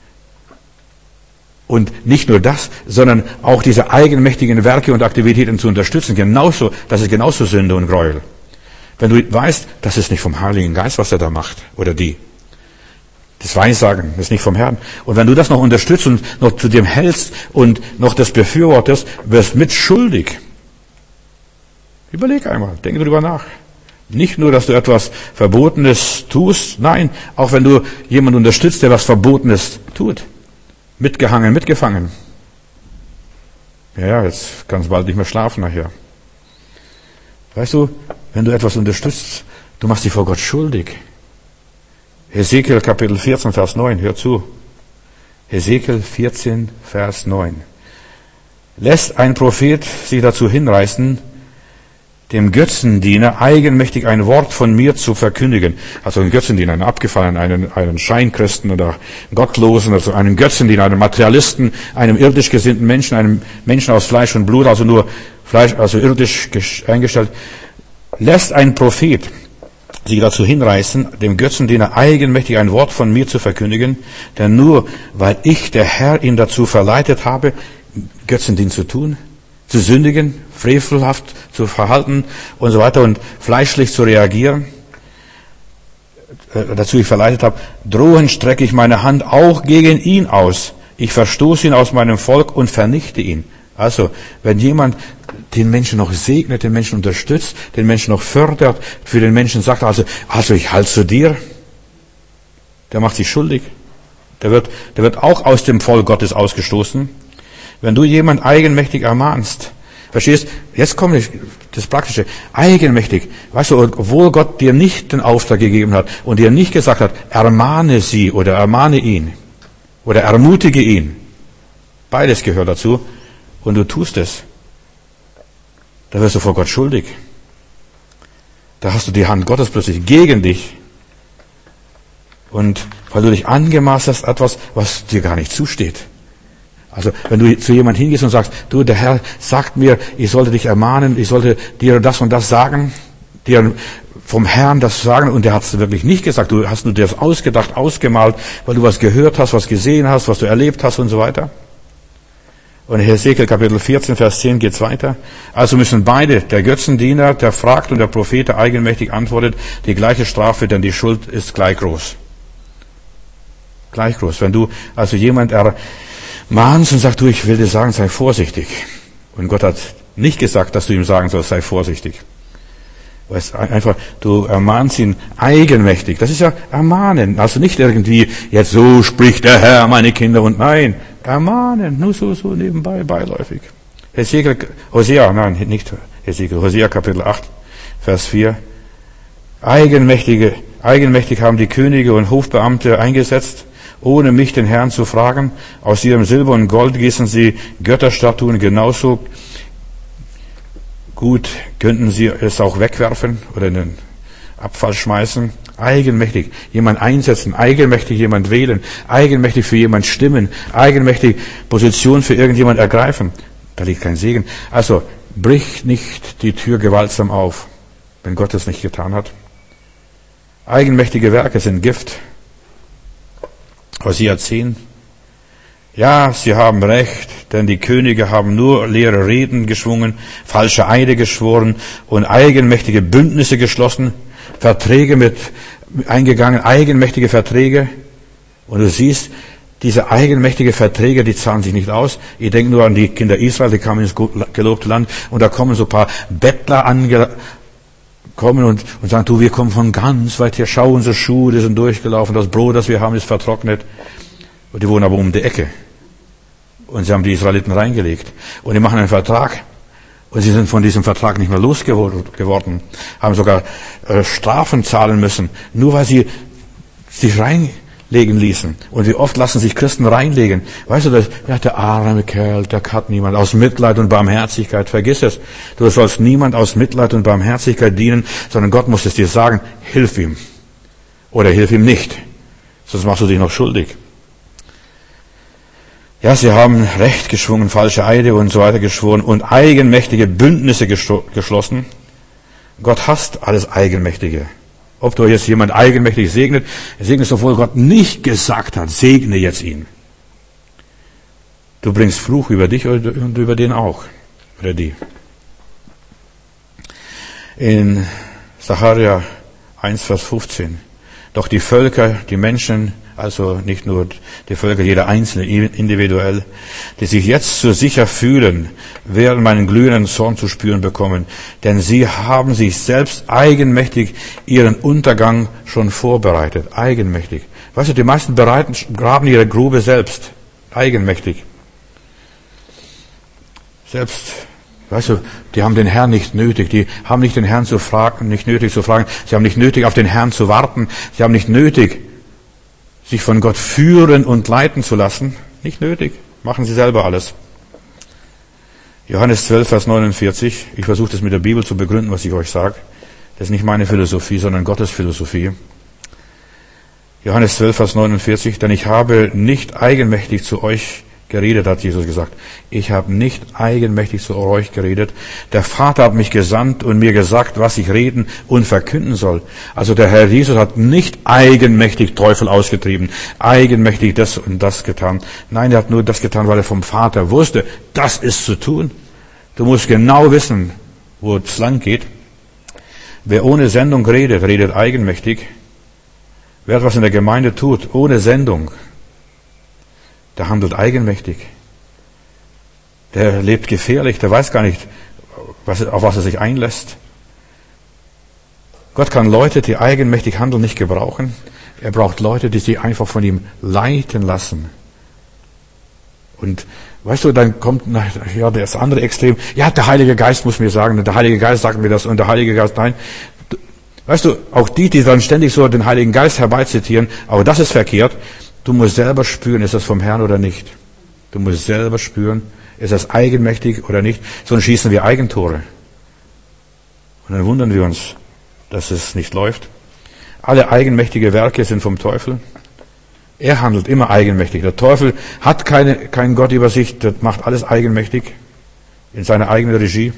[SPEAKER 1] Und nicht nur das, sondern auch diese eigenmächtigen Werke und Aktivitäten zu unterstützen. Genauso, das ist genauso Sünde und Gräuel. Wenn du weißt, das ist nicht vom Heiligen Geist, was er da macht, oder die. Das Weissagen ist nicht vom Herrn. Und wenn du das noch unterstützt und noch zu dem hältst und noch das befürwortest, wirst mit schuldig. Überleg einmal, denke darüber nach. Nicht nur, dass du etwas Verbotenes tust, nein, auch wenn du jemanden unterstützt, der was Verbotenes tut. Mitgehangen, mitgefangen. Ja, ja, jetzt kannst du bald nicht mehr schlafen nachher. Weißt du, wenn du etwas unterstützt, du machst dich vor Gott schuldig. Hesekiel Kapitel vierzehn, Vers neun, hör zu. Hesekiel vierzehn, Vers neun. Lässt ein Prophet sich dazu hinreißen, dem Götzendiener eigenmächtig ein Wort von mir zu verkündigen. Also ein Götzendiener, einen Abgefallenen, einen, einen Scheinchristen oder Gottlosen, also einen Götzendiener, einen Materialisten, einem irdisch gesinnten Menschen, einem Menschen aus Fleisch und Blut, also nur Fleisch, also irdisch eingestellt. Lässt ein Prophet sich dazu hinreißen, dem Götzendiener eigenmächtig ein Wort von mir zu verkündigen, denn nur weil ich, der Herr, ihn dazu verleitet habe, Götzendienst zu tun, zu sündigen, frevelhaft zu verhalten und so weiter und fleischlich zu reagieren, äh, dazu ich verleitet habe, drohend strecke ich meine Hand auch gegen ihn aus. Ich verstoße ihn aus meinem Volk und vernichte ihn. Also, wenn jemand den Menschen noch segnet, den Menschen unterstützt, den Menschen noch fördert, für den Menschen sagt, also, also ich halte zu dir, der macht sich schuldig. Der wird, der wird auch aus dem Volk Gottes ausgestoßen. Wenn du jemand eigenmächtig ermahnst, verstehst, jetzt kommt das Praktische, eigenmächtig, weißt du, obwohl Gott dir nicht den Auftrag gegeben hat und dir nicht gesagt hat, ermahne sie oder ermahne ihn oder ermutige ihn, beides gehört dazu, und du tust es, da wirst du vor Gott schuldig. Da hast du die Hand Gottes plötzlich gegen dich. Und weil du dich angemaßt hast, etwas, was dir gar nicht zusteht. Also, wenn du zu jemand hingehst und sagst, du, der Herr sagt mir, ich sollte dich ermahnen, ich sollte dir das und das sagen, dir vom Herrn das sagen, und der hat es wirklich nicht gesagt, du hast nur dir das ausgedacht, ausgemalt, weil du was gehört hast, was gesehen hast, was du erlebt hast und so weiter. Und in Hesekiel Kapitel vierzehn, Vers zehn geht's weiter. Also müssen beide, der Götzendiener, der fragt und der Prophet, der eigenmächtig antwortet, die gleiche Strafe, denn die Schuld ist gleich groß. Gleich groß. Wenn du also jemand ermahnst und sagst, du, ich will dir sagen, sei vorsichtig. Und Gott hat nicht gesagt, dass du ihm sagen sollst, sei vorsichtig. Weißt, einfach, du ermahnst ihn eigenmächtig. Das ist ja ermahnen. Also nicht irgendwie, jetzt so spricht der Herr, meine Kinder, und nein, ermahnen, nur so, so nebenbei, beiläufig. Hesekiel, Hosea, nein, nicht Hesekiel, Hosea Kapitel acht, Vers vier. Eigenmächtige, eigenmächtig haben die Könige und Hofbeamte eingesetzt, ohne mich den Herrn zu fragen. Aus ihrem Silber und Gold gießen sie Götterstatuen, genauso gut könnten sie es auch wegwerfen oder in den Abfall schmeißen. Eigenmächtig jemand einsetzen, eigenmächtig jemand wählen, eigenmächtig für jemand stimmen, eigenmächtig Position für irgendjemand ergreifen. Da liegt kein Segen. Also brich nicht die Tür gewaltsam auf, wenn Gott es nicht getan hat. Eigenmächtige Werke sind Gift. Hosea zehn. Ja, sie haben recht, denn die Könige haben nur leere Reden geschwungen, falsche Eide geschworen und eigenmächtige Bündnisse geschlossen, Verträge mit eingegangen, eigenmächtige Verträge. Und du siehst, diese eigenmächtige Verträge, die zahlen sich nicht aus. Ich denke nur an die Kinder Israel, die kamen ins gelobte Land und da kommen so ein paar Bettler angekommen und, und sagen, du, wir kommen von ganz weit her, schau, unsere Schuhe, die sind durchgelaufen, das Brot, das wir haben, ist vertrocknet. Und die wohnen aber um die Ecke. Und sie haben die Israeliten reingelegt. Und die machen einen Vertrag. Und sie sind von diesem Vertrag nicht mehr losgeworden. Haben sogar äh, Strafen zahlen müssen. Nur weil sie sich reinlegen ließen. Und wie oft lassen sich Christen reinlegen. Weißt du, das, ja, der arme Kerl, der hat niemand. Aus Mitleid und Barmherzigkeit, vergiss es. Du sollst niemand aus Mitleid und Barmherzigkeit dienen, sondern Gott muss es dir sagen, hilf ihm. Oder hilf ihm nicht. Sonst machst du dich noch schuldig. Ja, sie haben Recht geschwungen, falsche Eide und so weiter geschworen und eigenmächtige Bündnisse geschlossen. Gott hasst alles Eigenmächtige. Ob du jetzt jemand eigenmächtig segnet, segnest, obwohl Gott nicht gesagt hat, segne jetzt ihn. Du bringst Fluch über dich und über den auch. Oder die. In Sacharja eins, Vers fünfzehn. Doch die Völker, die Menschen, also nicht nur die Völker, jeder Einzelne individuell, die sich jetzt so sicher fühlen, werden meinen glühenden Zorn zu spüren bekommen, denn sie haben sich selbst eigenmächtig ihren Untergang schon vorbereitet. Eigenmächtig. Weißt du, die meisten bereiten, graben ihre Grube selbst. Eigenmächtig. Selbst, weißt du, die haben den Herrn nicht nötig. Die haben nicht den Herrn zu fragen, nicht nötig zu fragen. Sie haben nicht nötig, auf den Herrn zu warten. Sie haben nicht nötig, sich von Gott führen und leiten zu lassen. Nicht nötig. Machen sie selber alles. Johannes zwölf, Vers neunundvierzig. Ich versuche das mit der Bibel zu begründen, was ich euch sage. Das ist nicht meine Philosophie, sondern Gottes Philosophie. Johannes zwölf, Vers neunundvierzig. Denn ich habe nicht eigenmächtig zu euch geredet, hat Jesus gesagt. Ich habe nicht eigenmächtig zu euch geredet. Der Vater hat mich gesandt und mir gesagt, was ich reden und verkünden soll. Also der Herr Jesus hat nicht eigenmächtig Teufel ausgetrieben, eigenmächtig das und das getan. Nein, er hat nur das getan, weil er vom Vater wusste, das ist zu tun. Du musst genau wissen, wo es lang geht. Wer ohne Sendung redet, redet eigenmächtig. Wer etwas in der Gemeinde tut, ohne Sendung, der handelt eigenmächtig. Der lebt gefährlich, der weiß gar nicht, was, auf was er sich einlässt. Gott kann Leute, die eigenmächtig handeln, nicht gebrauchen. Er braucht Leute, die sich einfach von ihm leiten lassen. Und weißt du, dann kommt ja das andere Extrem. Ja, der Heilige Geist muss mir sagen, der Heilige Geist sagt mir das und der Heilige Geist, nein. Weißt du, auch die, die dann ständig so den Heiligen Geist herbeizitieren, aber das ist verkehrt. Du musst selber spüren, ist das vom Herrn oder nicht. Du musst selber spüren, ist das eigenmächtig oder nicht. Sonst schießen wir Eigentore. Und dann wundern wir uns, dass es nicht läuft. Alle eigenmächtige Werke sind vom Teufel. Er handelt immer eigenmächtig. Der Teufel hat keine, keinen Gott über sich, der macht alles eigenmächtig in seiner eigenen Regie.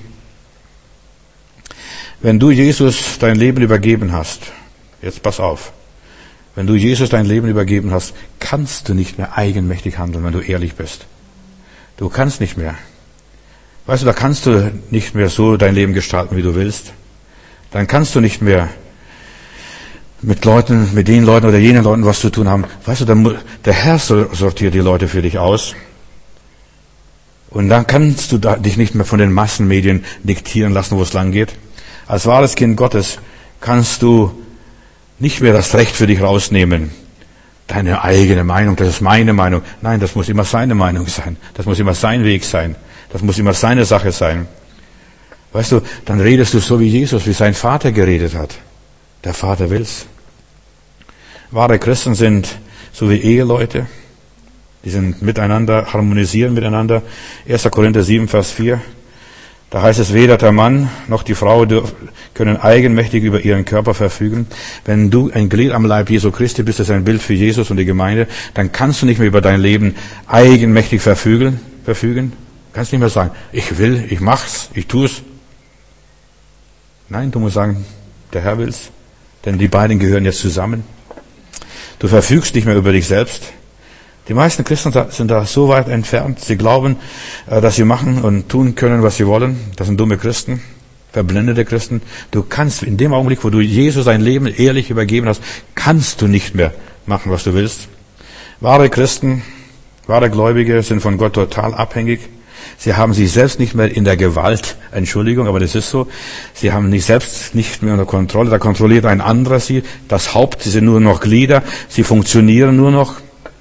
[SPEAKER 1] Wenn du Jesus dein Leben übergeben hast, jetzt pass auf, wenn du Jesus dein Leben übergeben hast, kannst du nicht mehr eigenmächtig handeln, wenn du ehrlich bist. Du kannst nicht mehr. Weißt du, da kannst du nicht mehr so dein Leben gestalten, wie du willst. Dann kannst du nicht mehr mit Leuten, mit den Leuten oder jenen Leuten was zu tun haben. Weißt du, der, der Herr sortiert die Leute für dich aus. Und dann kannst du da, dich nicht mehr von den Massenmedien diktieren lassen, wo es lang geht. Als wahres Kind Gottes kannst du nicht mehr das Recht für dich rausnehmen. Deine eigene Meinung, das ist meine Meinung. Nein, das muss immer seine Meinung sein. Das muss immer sein Weg sein. Das muss immer seine Sache sein. Weißt du, dann redest du so wie Jesus, wie sein Vater geredet hat. Der Vater will's. Wahre Christen sind so wie Eheleute. Die sind miteinander, harmonisieren miteinander. erster Korinther sieben, Vers vier. Da heißt es, weder der Mann noch die Frau können eigenmächtig über ihren Körper verfügen. Wenn du ein Glied am Leib Jesu Christi bist, das ist ein Bild für Jesus und die Gemeinde, dann kannst du nicht mehr über dein Leben eigenmächtig verfügen. verfügen. Kannst nicht mehr sagen, ich will, ich mach's, ich tu's. Nein, du musst sagen, der Herr will's. Denn die beiden gehören jetzt zusammen. Du verfügst nicht mehr über dich selbst. Die meisten Christen sind da so weit entfernt. Sie glauben, dass sie machen und tun können, was sie wollen. Das sind dumme Christen, verblendete Christen. Du kannst in dem Augenblick, wo du Jesus dein Leben ehrlich übergeben hast, kannst du nicht mehr machen, was du willst. Wahre Christen, wahre Gläubige sind von Gott total abhängig. Sie haben sich selbst nicht mehr in der Gewalt, Entschuldigung, aber das ist so. Sie haben sich selbst nicht mehr unter Kontrolle. Da kontrolliert ein anderer sie. Das Haupt, sie sind nur noch Glieder. Sie funktionieren nur noch.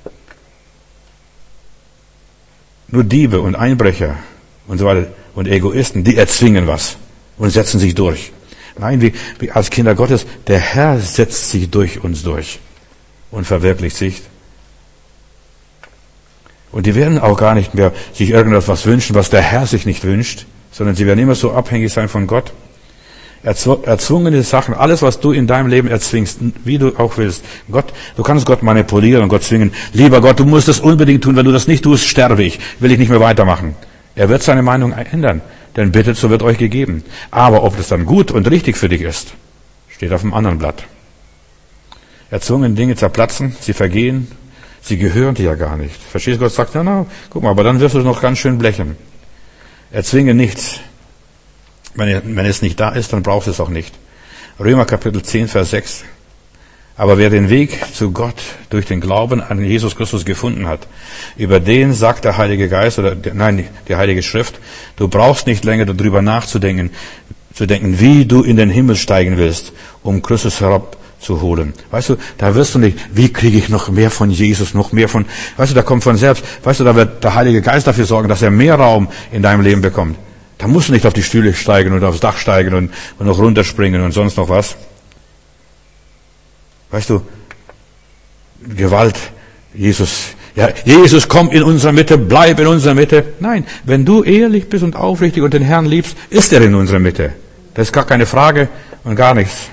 [SPEAKER 1] Nur Diebe und Einbrecher und so weiter und Egoisten, die erzwingen was und setzen sich durch. Nein, wie, wie als Kinder Gottes, der Herr setzt sich durch uns durch und verwirklicht sich. Und die werden auch gar nicht mehr sich irgendetwas wünschen, was der Herr sich nicht wünscht, sondern sie werden immer so abhängig sein von Gott. Erzwungene Sachen, alles, was du in deinem Leben erzwingst, wie du auch willst. Gott, du kannst Gott manipulieren und Gott zwingen. Lieber Gott, du musst das unbedingt tun. Wenn du das nicht tust, sterbe ich. Will ich nicht mehr weitermachen. Er wird seine Meinung ändern. Denn bittet, so wird euch gegeben. Aber ob das dann gut und richtig für dich ist, steht auf dem anderen Blatt. Erzwungene Dinge zerplatzen, sie vergehen, sie gehören dir ja gar nicht. Verstehst du? Gott sagt, na, na, guck mal, aber dann wirst du noch ganz schön blechen. Erzwinge nichts. Wenn, wenn es nicht da ist, dann brauchst du es auch nicht. Römer Kapitel zehn, Vers sechs. Aber wer den Weg zu Gott durch den Glauben an Jesus Christus gefunden hat, über den sagt der Heilige Geist, oder nein, die Heilige Schrift, du brauchst nicht länger darüber nachzudenken, zu denken, wie du in den Himmel steigen willst, um Christus herab zu holen. Weißt du, da wirst du nicht, wie kriege ich noch mehr von Jesus, noch mehr von, weißt du, da kommt von selbst, weißt du, da wird der Heilige Geist dafür sorgen, dass er mehr Raum in deinem Leben bekommt. Da musst du nicht auf die Stühle steigen und aufs Dach steigen und, und noch runterspringen und sonst noch was. Weißt du, Gewalt, Jesus, ja, Jesus kommt in unsere Mitte, bleib in unserer Mitte. Nein, wenn du ehrlich bist und aufrichtig und den Herrn liebst, ist er in unserer Mitte. Das ist gar keine Frage und gar nichts.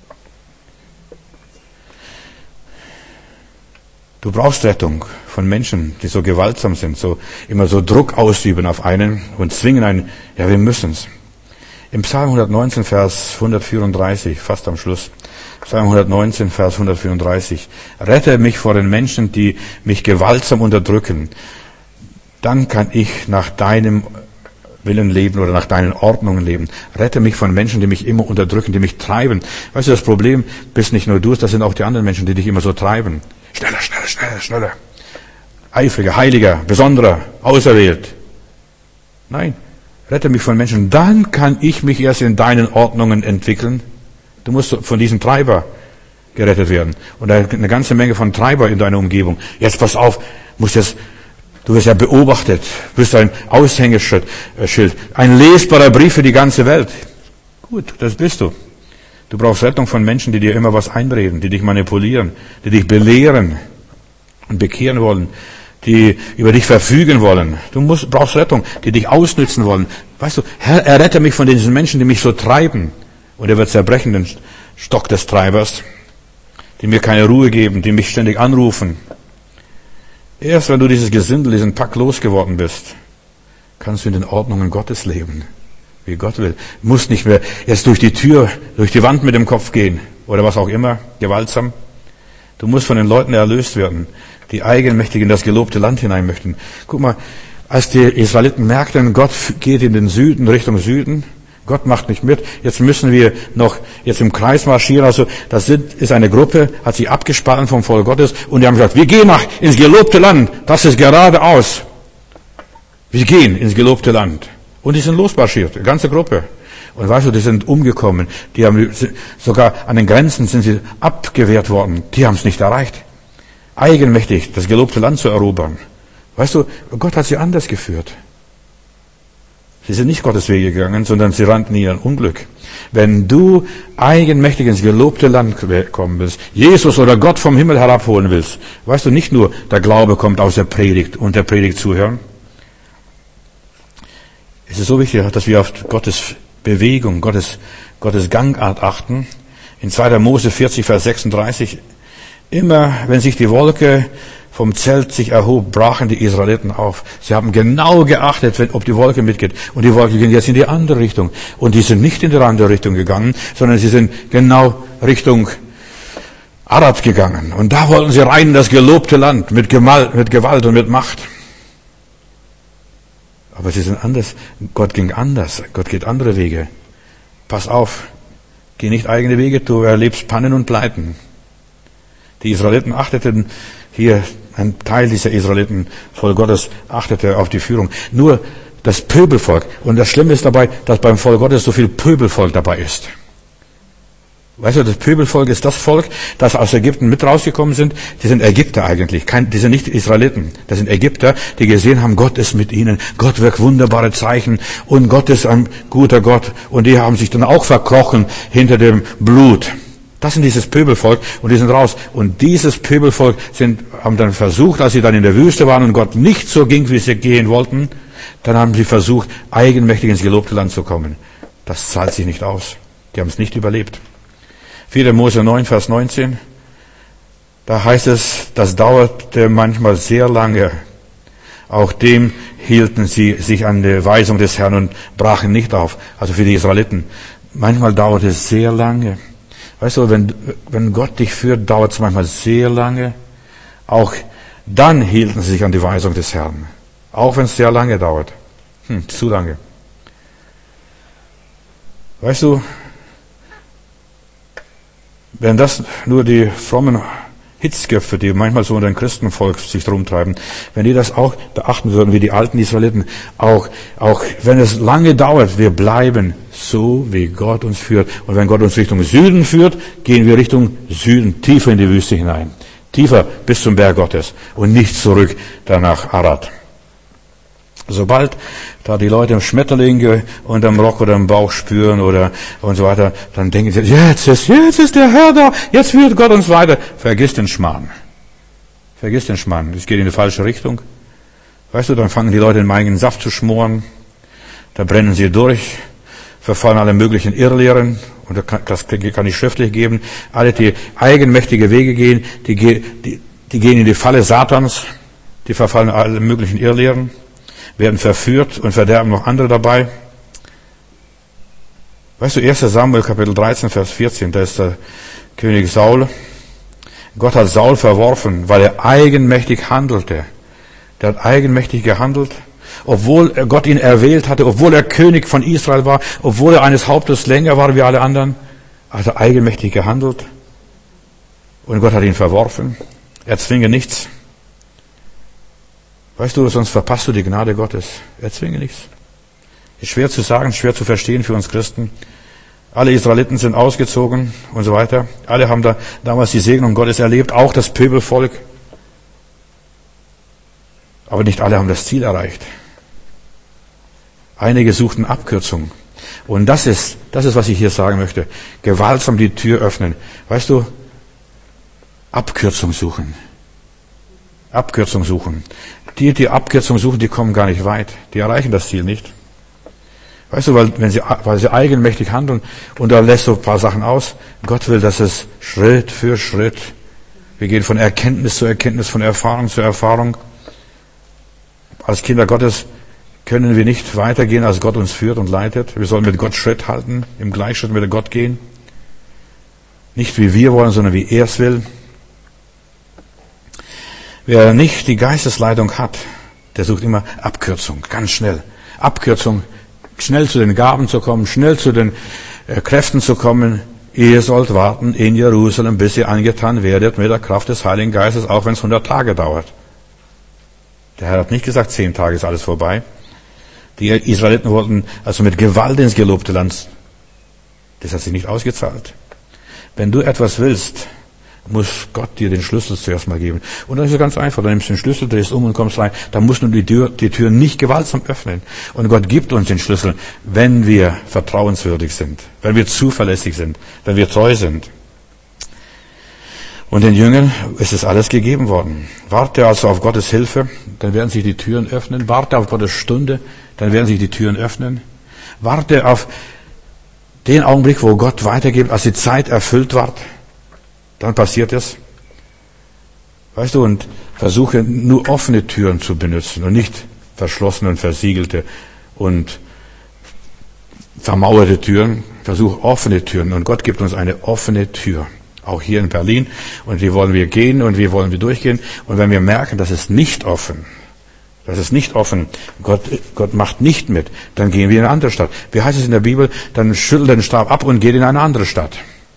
[SPEAKER 1] Du brauchst Rettung von Menschen, die so gewaltsam sind, so immer so Druck ausüben auf einen und zwingen einen, ja, wir müssen's. Im Psalm hundertneunzehn, Vers hundertvierunddreißig, fast am Schluss, Psalm hundertneunzehn, Vers hundertvierunddreißig, rette mich vor den Menschen, die mich gewaltsam unterdrücken. Dann kann ich nach deinem Willen leben oder nach deinen Ordnungen leben. Rette mich von Menschen, die mich immer unterdrücken, die mich treiben. Weißt du, das Problem bist nicht nur du, das sind auch die anderen Menschen, die dich immer so treiben. Schneller, schneller, schneller, schneller. Eifriger, heiliger, besonderer, auserwählt. Nein, rette mich von Menschen. Dann kann ich mich erst in deinen Ordnungen entwickeln. Du musst von diesem Treiber gerettet werden. Und eine ganze Menge von Treiber in deiner Umgebung. Jetzt pass auf, musst jetzt, du wirst ja beobachtet, bist ein Aushängeschild, ein lesbarer Brief für die ganze Welt. Gut, das bist du. Du brauchst Rettung von Menschen, die dir immer was einreden, die dich manipulieren, die dich belehren und bekehren wollen, die über dich verfügen wollen. Du musst, brauchst Rettung, die dich ausnützen wollen. Weißt du, Herr, errette mich von diesen Menschen, die mich so treiben. Und er wird zerbrechen, den Stock des Treibers, die mir keine Ruhe geben, die mich ständig anrufen. Erst wenn du dieses Gesindel, diesen Pack losgeworden bist, kannst du in den Ordnungen Gottes leben, wie Gott will. Du musst nicht mehr jetzt durch die Tür, durch die Wand mit dem Kopf gehen oder was auch immer, gewaltsam. Du musst von den Leuten erlöst werden, die eigenmächtig in das gelobte Land hinein möchten. Guck mal, als die Israeliten merkten, Gott geht in den Süden, Richtung Süden, Gott macht nicht mit, jetzt müssen wir noch jetzt im Kreis marschieren. Also das sind, ist eine Gruppe, hat sich abgespalten vom Volk Gottes und die haben gesagt, wir gehen nach ins gelobte Land, das ist geradeaus. Wir gehen ins gelobte Land. Und die sind losmarschiert, die ganze Gruppe. Und weißt du, die sind umgekommen, die haben sogar an den Grenzen sind sie abgewehrt worden, die haben es nicht erreicht. Eigenmächtig das gelobte Land zu erobern. Weißt du, Gott hat sie anders geführt. Sie sind nicht Gottes Wege gegangen, sondern sie rannten in ihr Unglück. Wenn du eigenmächtig ins gelobte Land kommen willst, Jesus oder Gott vom Himmel herabholen willst, weißt du, nicht nur der Glaube kommt aus der Predigt und der Predigt zuhören. Es ist so wichtig, dass wir auf Gottes Bewegung, Gottes, Gottes Gangart achten. In zweiter Mose vierzig, Vers sechsunddreißig, immer wenn sich die Wolke vom Zelt sich erhob, brachen die Israeliten auf. Sie haben genau geachtet, wenn, ob die Wolke mitgeht. Und die Wolke ging jetzt in die andere Richtung. Und die sind nicht in die andere Richtung gegangen, sondern sie sind genau Richtung Arad gegangen. Und da wollten sie rein in das gelobte Land mit Gewalt, mit Gewalt und mit Macht. Aber sie sind anders. Gott ging anders. Gott geht andere Wege. Pass auf. Geh nicht eigene Wege, du erlebst Pannen und Pleiten. Die Israeliten achteten hier, ein Teil dieser Israeliten, Volk Gottes, achtete auf die Führung. Nur das Pöbelvolk. Und das Schlimme ist dabei, dass beim Volk Gottes so viel Pöbelvolk dabei ist. Weißt du, das Pöbelvolk ist das Volk, das aus Ägypten mit rausgekommen sind. Die sind Ägypter eigentlich. Kein, die sind nicht Israeliten. Das sind Ägypter, die gesehen haben, Gott ist mit ihnen. Gott wirkt wunderbare Zeichen. Und Gott ist ein guter Gott. Und die haben sich dann auch verkrochen hinter dem Blut. Das sind dieses Pöbelvolk und die sind raus. Und dieses Pöbelvolk sind, haben dann versucht, als sie dann in der Wüste waren und Gott nicht so ging, wie sie gehen wollten, dann haben sie versucht, eigenmächtig ins gelobte Land zu kommen. Das zahlt sich nicht aus. Die haben es nicht überlebt. vierter Mose neun, Vers neunzehn. Da heißt es, das dauerte manchmal sehr lange. Auch dem hielten sie sich an die Weisung des Herrn und brachen nicht auf. Also für die Israeliten. Manchmal dauerte es sehr lange. Weißt du, wenn, wenn Gott dich führt, dauert es manchmal sehr lange. Auch dann hielten sie sich an die Weisung des Herrn. Auch wenn es sehr lange dauert. Hm, zu lange. Weißt du, wenn das nur die frommen Hitzköpfe, die manchmal so unter dem Christenvolk sich rumtreiben, wenn die das auch beachten würden, wie die alten Israeliten, auch, auch wenn es lange dauert, wir bleiben so, wie Gott uns führt. Und wenn Gott uns Richtung Süden führt, gehen wir Richtung Süden, tiefer in die Wüste hinein. Tiefer bis zum Berg Gottes und nicht zurück danach Arad. Sobald da die Leute Schmetterlinge unterm Rock oder im Bauch spüren oder und so weiter, dann denken sie, jetzt ist, jetzt ist der Herr da, jetzt führt Gott uns weiter. Vergiss den Schmarrn. Vergiss den Schmarrn. Es geht in die falsche Richtung. Weißt du, dann fangen die Leute den eigenen Saft zu schmoren, da brennen sie durch, verfallen alle möglichen Irrlehren, und das kann ich schriftlich geben, alle, die eigenmächtige Wege gehen, die, die, die gehen in die Falle Satans, die verfallen alle möglichen Irrlehren, werden verführt und verderben noch andere dabei. Weißt du, erster Samuel Kapitel dreizehn, Vers vierzehn, da ist der König Saul. Gott hat Saul verworfen, weil er eigenmächtig handelte. Der hat eigenmächtig gehandelt, obwohl Gott ihn erwählt hatte, obwohl er König von Israel war, obwohl er eines Hauptes länger war wie alle anderen, hat er eigenmächtig gehandelt. Und Gott hat ihn verworfen. Er zwinge nichts. Weißt du, sonst verpasst du die Gnade Gottes. Er zwinge nichts. Ist schwer zu sagen, schwer zu verstehen für uns Christen. Alle Israeliten sind ausgezogen und so weiter. Alle haben da damals die Segnung Gottes erlebt, auch das Pöbelvolk. Aber nicht alle haben das Ziel erreicht. Einige suchten Abkürzung. Und das ist, das ist, was ich hier sagen möchte. Gewaltsam die Tür öffnen. Weißt du, Abkürzung suchen. Abkürzung suchen. Die, die Abkürzung suchen, die kommen gar nicht weit. Die erreichen das Ziel nicht. Weißt du, weil, wenn sie, weil sie eigenmächtig handeln und da lässt so ein paar Sachen aus. Gott will, dass es Schritt für Schritt, wir gehen von Erkenntnis zu Erkenntnis, von Erfahrung zu Erfahrung. Als Kinder Gottes können wir nicht weitergehen, als Gott uns führt und leitet. Wir sollen mit Gott Schritt halten, im Gleichschritt mit Gott gehen. Nicht wie wir wollen, sondern wie er es will. Wer nicht die Geistesleitung hat, der sucht immer Abkürzung, ganz schnell. Abkürzung, schnell zu den Gaben zu kommen, schnell zu den äh, Kräften zu kommen. Ihr sollt warten in Jerusalem, bis ihr angetan werdet mit der Kraft des Heiligen Geistes, auch wenn es hundert Tage dauert. Der Herr hat nicht gesagt, zehn Tage ist alles vorbei. Die Israeliten wollten also mit Gewalt ins gelobte Land. Das hat sich nicht ausgezahlt. Wenn du etwas willst, muss Gott dir den Schlüssel zuerst mal geben. Und dann ist es ganz einfach. Dann nimmst du den Schlüssel, drehst um und kommst rein. Dann musst du die Tür, die Tür nicht gewaltsam öffnen. Und Gott gibt uns den Schlüssel, wenn wir vertrauenswürdig sind, wenn wir zuverlässig sind, wenn wir treu sind. Und den Jüngern ist es alles gegeben worden. Warte also auf Gottes Hilfe, dann werden sich die Türen öffnen. Warte auf Gottes Stunde, dann werden sich die Türen öffnen. Warte auf den Augenblick, wo Gott weitergibt, als die Zeit erfüllt wird. Dann passiert es. Weißt du, und versuche nur offene Türen zu benutzen und nicht verschlossene und versiegelte und vermauerte Türen. Versuche offene Türen und Gott gibt uns eine offene Tür. Auch hier in Berlin. Und die wollen wir gehen und wie wollen wir durchgehen. Und wenn wir merken, das ist nicht offen, das ist nicht offen, Gott, Gott macht nicht mit, dann gehen wir in eine andere Stadt. Wie heißt es in der Bibel? Dann schüttelt den Stab ab und geht in eine andere Stadt.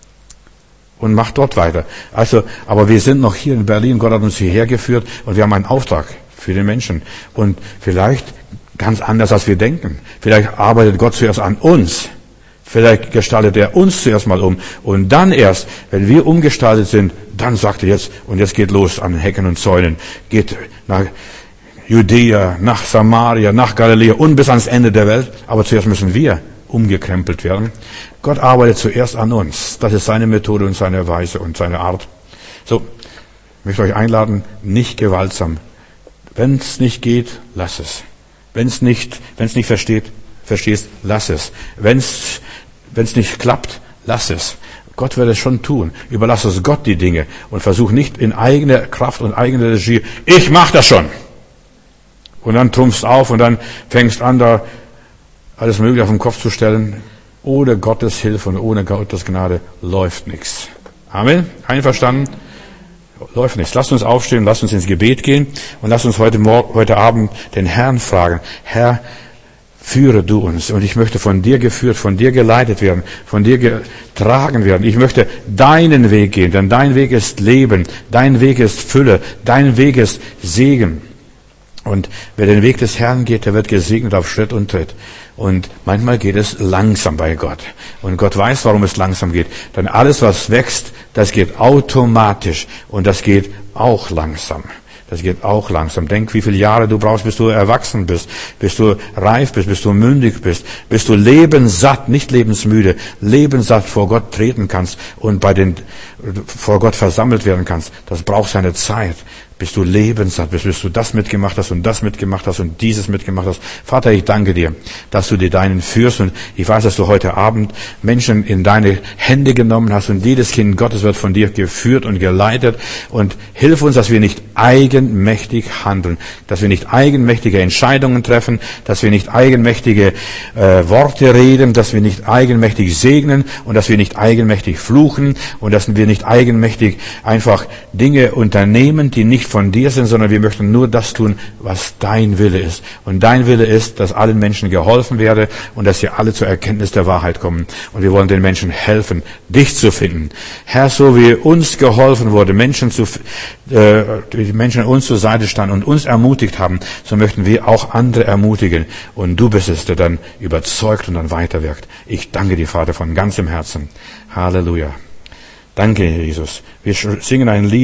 [SPEAKER 1] Und macht dort weiter. Also, aber wir sind noch hier in Berlin. Gott hat uns hierher geführt und wir haben einen Auftrag für den Menschen. Und vielleicht ganz anders, als wir denken. Vielleicht arbeitet Gott zuerst an uns. Vielleicht gestaltet er uns zuerst mal um. Und dann erst, wenn wir umgestaltet sind, dann sagt er jetzt, und jetzt geht los an Hecken und Zäunen. Geht nach Judäa, nach Samaria, nach Galiläa und bis ans Ende der Welt. Aber zuerst müssen wir umgekrempelt werden. Gott arbeitet zuerst an uns. Das ist seine Methode und seine Weise und seine Art. So, ich möchte euch einladen, nicht gewaltsam. Wenn es nicht geht, lass es. Wenn es nicht, wenn es nicht versteht, verstehst, lass es. Wenn es, wenn es nicht klappt, lass es. Gott wird es schon tun. Überlass es Gott die Dinge und versuch nicht in eigener Kraft und eigener Regie. Ich mach das schon. Und dann trumpfst auf und dann fängst an, da alles Mögliche auf den Kopf zu stellen. Ohne Gottes Hilfe und ohne Gottes Gnade läuft nichts. Amen? Einverstanden? Läuft nichts. Lasst uns aufstehen, lasst uns ins Gebet gehen und lasst uns heute Morgen, heute Abend den Herrn fragen. Herr, führe du uns. Und ich möchte von dir geführt, von dir geleitet werden, von dir getragen werden. Ich möchte deinen Weg gehen, denn dein Weg ist Leben, dein Weg ist Fülle, dein Weg ist Segen. Und wer den Weg des Herrn geht, der wird gesegnet auf Schritt und Tritt. Und manchmal geht es langsam bei Gott. Und Gott weiß, warum es langsam geht. Denn alles, was wächst, das geht automatisch. Und das geht auch langsam. Das geht auch langsam. Denk, wie viele Jahre du brauchst, bis du erwachsen bist, bis du reif bist, bis du mündig bist, bis du lebenssatt, nicht lebensmüde, lebenssatt vor Gott treten kannst und bei den, vor Gott versammelt werden kannst. Das braucht seine Zeit. Bis du lebenssatt bist, bis du das mitgemacht hast und das mitgemacht hast und dieses mitgemacht hast. Vater, ich danke dir, dass du dir deinen führst, und ich weiß, dass du heute Abend Menschen in deine Hände genommen hast, und jedes Kind Gottes wird von dir geführt und geleitet, und hilf uns, dass wir nicht eigenmächtig handeln, dass wir nicht eigenmächtige Entscheidungen treffen, dass wir nicht eigenmächtige äh, Worte reden, dass wir nicht eigenmächtig segnen und dass wir nicht eigenmächtig fluchen und dass wir nicht eigenmächtig einfach Dinge unternehmen, die nicht von dir sind, sondern wir möchten nur das tun, was dein Wille ist. Und dein Wille ist, dass allen Menschen geholfen werde und dass sie alle zur Erkenntnis der Wahrheit kommen. Und wir wollen den Menschen helfen, dich zu finden. Herr, so wie uns geholfen wurde, Menschen zu, äh, die Menschen uns zur Seite standen und uns ermutigt haben, so möchten wir auch andere ermutigen. Und du bist es, der dann überzeugt und dann weiterwirkt. Ich danke dir, Vater, von ganzem Herzen. Halleluja. Danke, Jesus. Wir singen ein Lied.